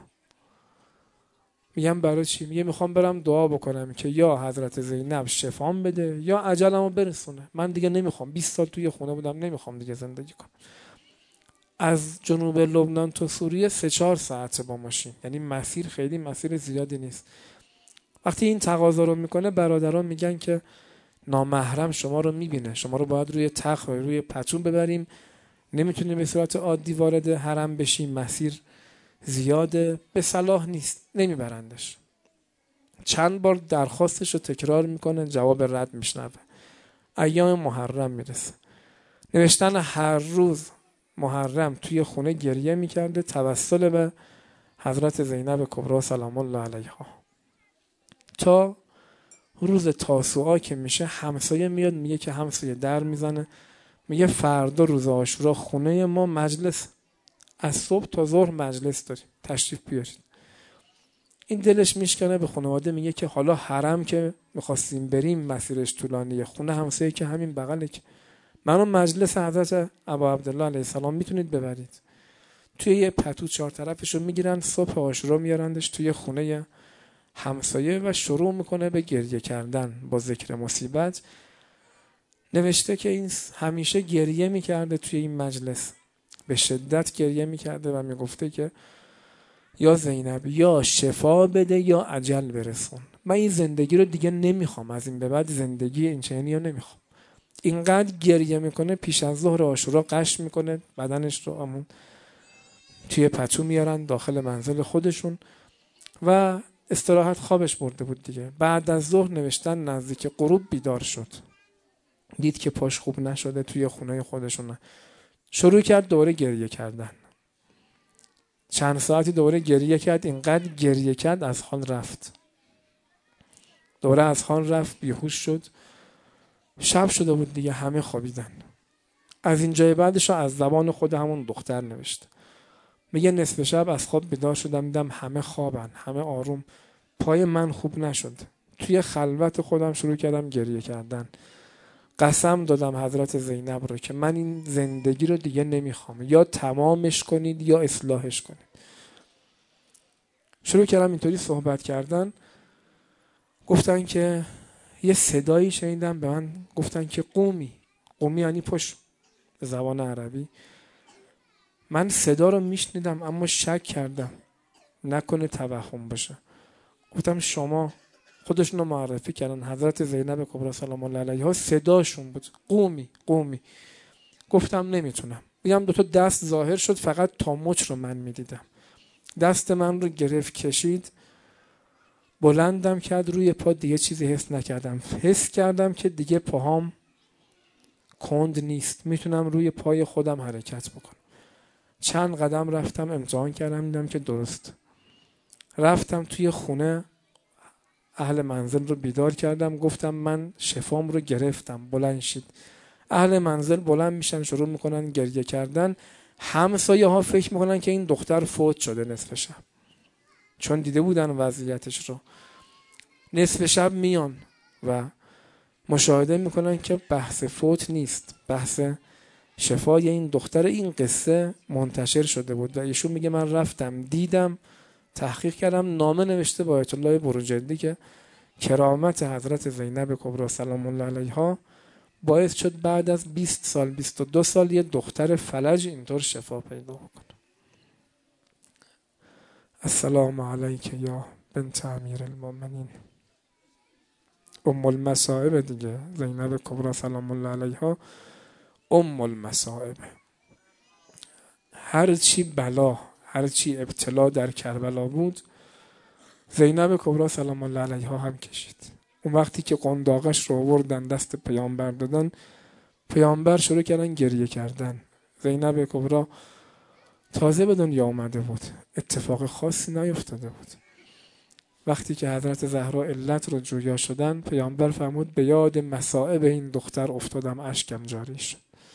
میگم برای چی؟ میگه میخوام برم دعا بکنم که یا حضرت زینب شفام بده یا اجلمو برسونه. من دیگه نمیخوام، بیست سال توی خونه بودم، نمیخوام دیگه زندگی کنم. از جنوب لبنان تا سوریه سه چهار ساعته با ماشین، یعنی مسیر خیلی مسیر زیادی نیست. وقتی این تقاضا رو میکنه برادران میگن که نامحرم شما رو میبینه، شما رو باید روی تخت و روی پتون ببریم، نمیتونیم به صورت عادی وارد حرم بشیم، مسیر زیاده، به صلاح نیست، نمیبرندش. چند بار درخواستش رو تکرار میکنه، جواب رد میشنوه. ایام محرم میرسه، نوشتن هر روز محرم توی خونه گریه میکرده توسل به حضرت زینب کبری سلام الله علیها. تا روز تاسوعا که میشه همسایه میاد میگه که همسایه در میزنه، میگه فردا روز عاشورا خونه ما مجلس، از صبح تا ظهر مجلس داریم، تشریف بیارید. این دلش میشکنه، به خانواده میگه که حالا حرم که میخواستیم بریم مسیرش طولانیه، خونه همسایه که همین بغله، که منو مجلس حضرت ابا عبدالله علیه السلام میتونید ببرید. توی یه پتو چهار طرفشو میگیرن، صبح عاشورا میارندش توی خونه همسایه و شروع میکنه به گریه کردن با ذکر مصیبت. نوشته که این همیشه گریه میکرده توی این مجلس، به شدت گریه میکرده و میگفته که یا زینب یا شفا بده یا اجل برسون، من این زندگی رو دیگه نمیخوام، از این به بعد زندگی این چنینی رو نمیخوام. اینقدر گریه میکنه پیش از ظهر عاشورا قش میکنه، بدنش رو همون توی پتو میارن داخل منزل خودشون و استراحت، خوابش برده بود دیگه. بعد از ظهر نوشتن نزدیک غروب بیدار شد، دید که پاش خوب نشده، توی خونه خودشونه، شروع کرد دوره گریه کردن. چند ساعتی دوره گریه کرد، اینقدر گریه کرد از حال رفت، دوره از حال رفت، بیهوش شد. شب شده بود دیگه، همه خوابیدن. از این جای بعدش از زبان خود همون دختر نوشت، میگه نصف شب از خواب بیدار شدم، دیدم همه خوابن، همه آروم، پای من خوب نشد، توی خلوت خودم شروع کردم گریه کردن. قسم دادم حضرت زینب رو که من این زندگی رو دیگه نمیخوام، یا تمامش کنید یا اصلاحش کنید. شروع کردم اینطوری صحبت کردن. گفتن که یه صدایی شنیدم، به من گفتن که قومی، قومی یعنی پشت به زبان عربی. من صدا رو میشنیدم اما شک کردم نکنه توهم باشه. گفتم شما؟ خودشون رو معرفی کردن، حضرت زینب کبری سلام الله علیها صداشون بود، قومی قومی. گفتم نمیتونم. میگم دو تا دست ظاهر شد، فقط تا مچ رو من میدیدم. دست من رو گرفت کشید، بلندم کرد روی پا، دیگه چیزی حس نکردم. حس کردم که دیگه پاهام کند نیست، میتونم روی پای خودم حرکت بکنم. چند قدم رفتم، امتحان کردم، دیدم که درست. رفتم توی خونه، اهل منزل رو بیدار کردم، گفتم من شفام رو گرفتم، بلند شید. اهل منزل بلند میشن، شروع میکنن گریه کردن. همسایه ها فکر میکنن که این دختر فوت شده نصف شب، چون دیده بودن وضعیتش رو. نصف شب میان و مشاهده میکنن که بحث فوت نیست، بحث شفای این دختر. این قصه منتشر شده بود و ایشون میگه من رفتم دیدم، تحقیق کردم، نامه نوشته با آیت الله بروجردی که کرامت حضرت زینب کبری سلام الله علیها باعث شد بعد از بیست سال بیست و دو سال یه دختر فلج اینطور شفا پیدا کنه. السلام علیک یا بنت امیر المؤمنین. ام المصائب دیگه، زینب کبری سلام الله علیها ام المصائب. هر چی بلا، هر چی ابتلا در کربلا بود، زینب کبری سلام الله علیها هم کشید. اون وقتی که قنداقش رو آوردن دست پیامبر دادن، پیامبر شروع کردن گریه کردن. زینب کبری تازه به دنیا آمده بود، اتفاق خاصی نیفتاده بود. وقتی که حضرت زهرا علت رو جویا شدن، پیامبر فرمود به یاد مصائب این دختر افتادم، اشکم جاری شد.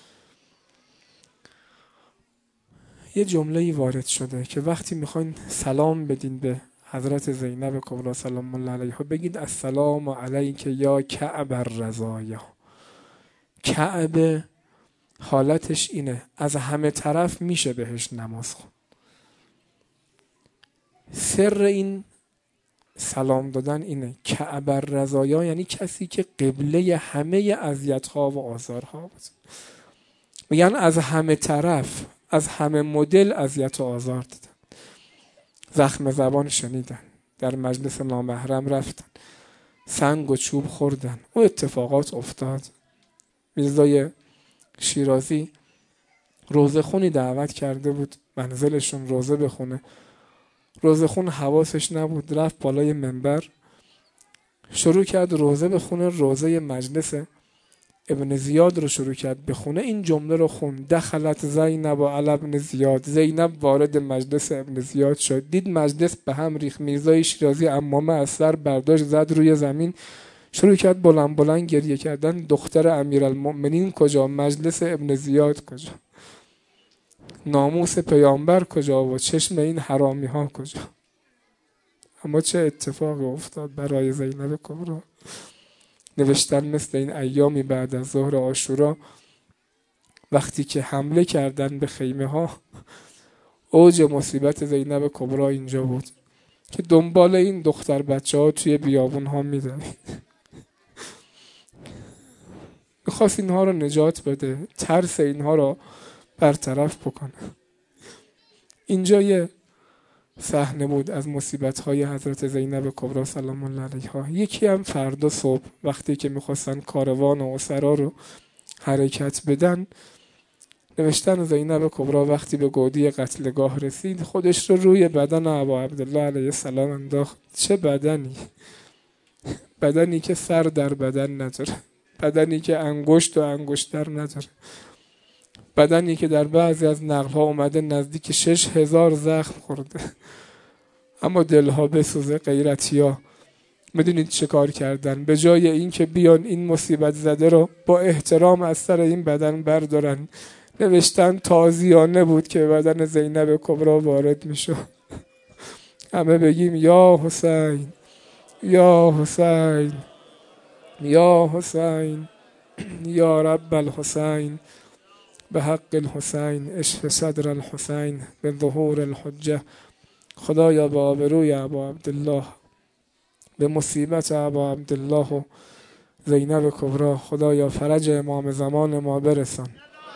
یه جمله‌ای وارد شده که وقتی میخواین سلام بدین به حضرت زینب کبری سلام الله علیها بگید السلام علیک یا کعب الرزایا. کعب حالتش اینه، از همه طرف میشه بهش نماز خوند. سر این سلام دادن اینه، کعب الرزایا یعنی کسی که قبله همه اذیت‌ها و آزارها بود. میگن از همه طرف، از همه مدل اذیت و آزار دیدن، زخم زبان شنیدن، در مجلس نامحرم رفتن، سنگ و چوب خوردن، و اتفاقات افتاد. میرزای شیرازی روزه خونی دعوت کرده بود منزلشون روزه بخونه. روزه خون حواسش نبود، رفت بالای منبر شروع کرد روزه بخونه. روزه مجلس ابن زیاد رو شروع کرد بخونه. این جمله رو خوند: دخلت زینب و علی ابن زیاد. زینب وارد مجلس ابن زیاد شد، دید مجلس به هم ریخت. میرزای شیرازی عمامه از سر برداشت زد روی زمین، شروع کرد بلند بلند گریه کردن. دختر امیرالمؤمنین کجا؟ مجلس ابن زیاد کجا؟ ناموس پیامبر کجا و چشم این حرامی ها کجا؟ اما چه اتفاقی افتاد برای زینب کبری؟ نوشتن مثل این ایامی بعد از ظهر عاشورا وقتی که حمله کردن به خیمه ها، اوج مصیبت زینب کبری اینجا بود که دنبال این دختر بچه ها توی بیابون ها می‌دوید. میخواست اینها رو نجات بده، ترس اینها رو برطرف بکنه. اینجا یه صحنه بود از مصیبت‌های حضرت زینب کبری سلام الله علیها. یکی هم فردا صبح وقتی که میخواستن کاروان و اسرا رو حرکت بدن، نوشتن زینب کبری وقتی به گودی قتلگاه رسید خودش رو روی بدن ابا عبدالله علیه السلام انداخت. چه بدنی؟ بدنی که سر در بدن نداره، بدنی که انگشت و انگشتر نداره، بدنی که در بعضی از نقل‌ها اومده نزدیک شش هزار زخم خورده. اما دلها بسوزه غیرتیا. میدونید چه کار کردن؟ به جای این که بیان این مصیبت زده رو با احترام از سر این بدن بردارن، نوشتن تازیانه بود که بدن زینب کبری وارد میشد. همه بگیم یا حسین یا حسین یا حسین یا رب الحسین به حق الحسین اشف صدر الحسین به ظهور الحجه. خدایا با آبروی ابا عبدالله، به مصیبت ابا عبدالله و زینب کبری، خدایا فرج امام زمان ما برسان،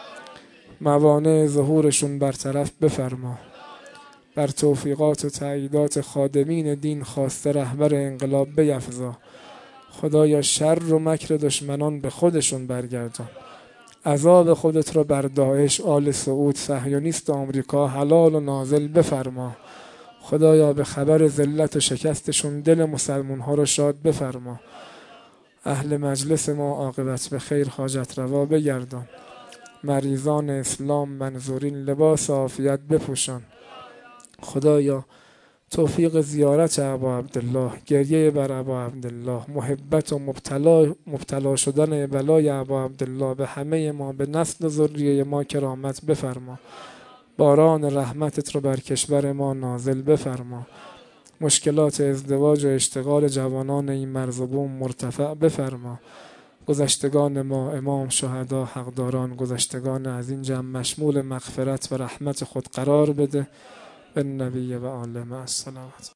موانع ظهورشون برطرف بفرما، بر توفیقات و تأییدات خادمین دین خواسته رهبر انقلاب بیفزا. خدایا شر و مکر دشمنان به خودشون برگردان، عذاب خودت رو بر داعش، آل سعود، صهیونیست آمریکا حلال و نازل بفرما. خدایا به خبر ذلت و شکستشون دل مسلمون ها رو شاد بفرما. اهل مجلس ما عاقبت به خیر حاجت روا بگردان. مریضان اسلام منظورین لباس عافیت بپوشان. خدایا توفیق زیارت ابا عبدالله، گریه بر ابا عبدالله، محبت و مبتلا مبتلا شدن بلای ابا عبدالله به همه ما، به نسل و ذریه ما کرامت بفرما. باران رحمتت رو بر کشور ما نازل بفرما. مشکلات ازدواج و اشتغال جوانان این مرز و بوم مرتفع بفرما. گذشتگان ما امام شهدا حقداران گذشتگان از این جمع مشمول مغفرت و رحمت خود قرار بده. به نبی و آل مع السلامت.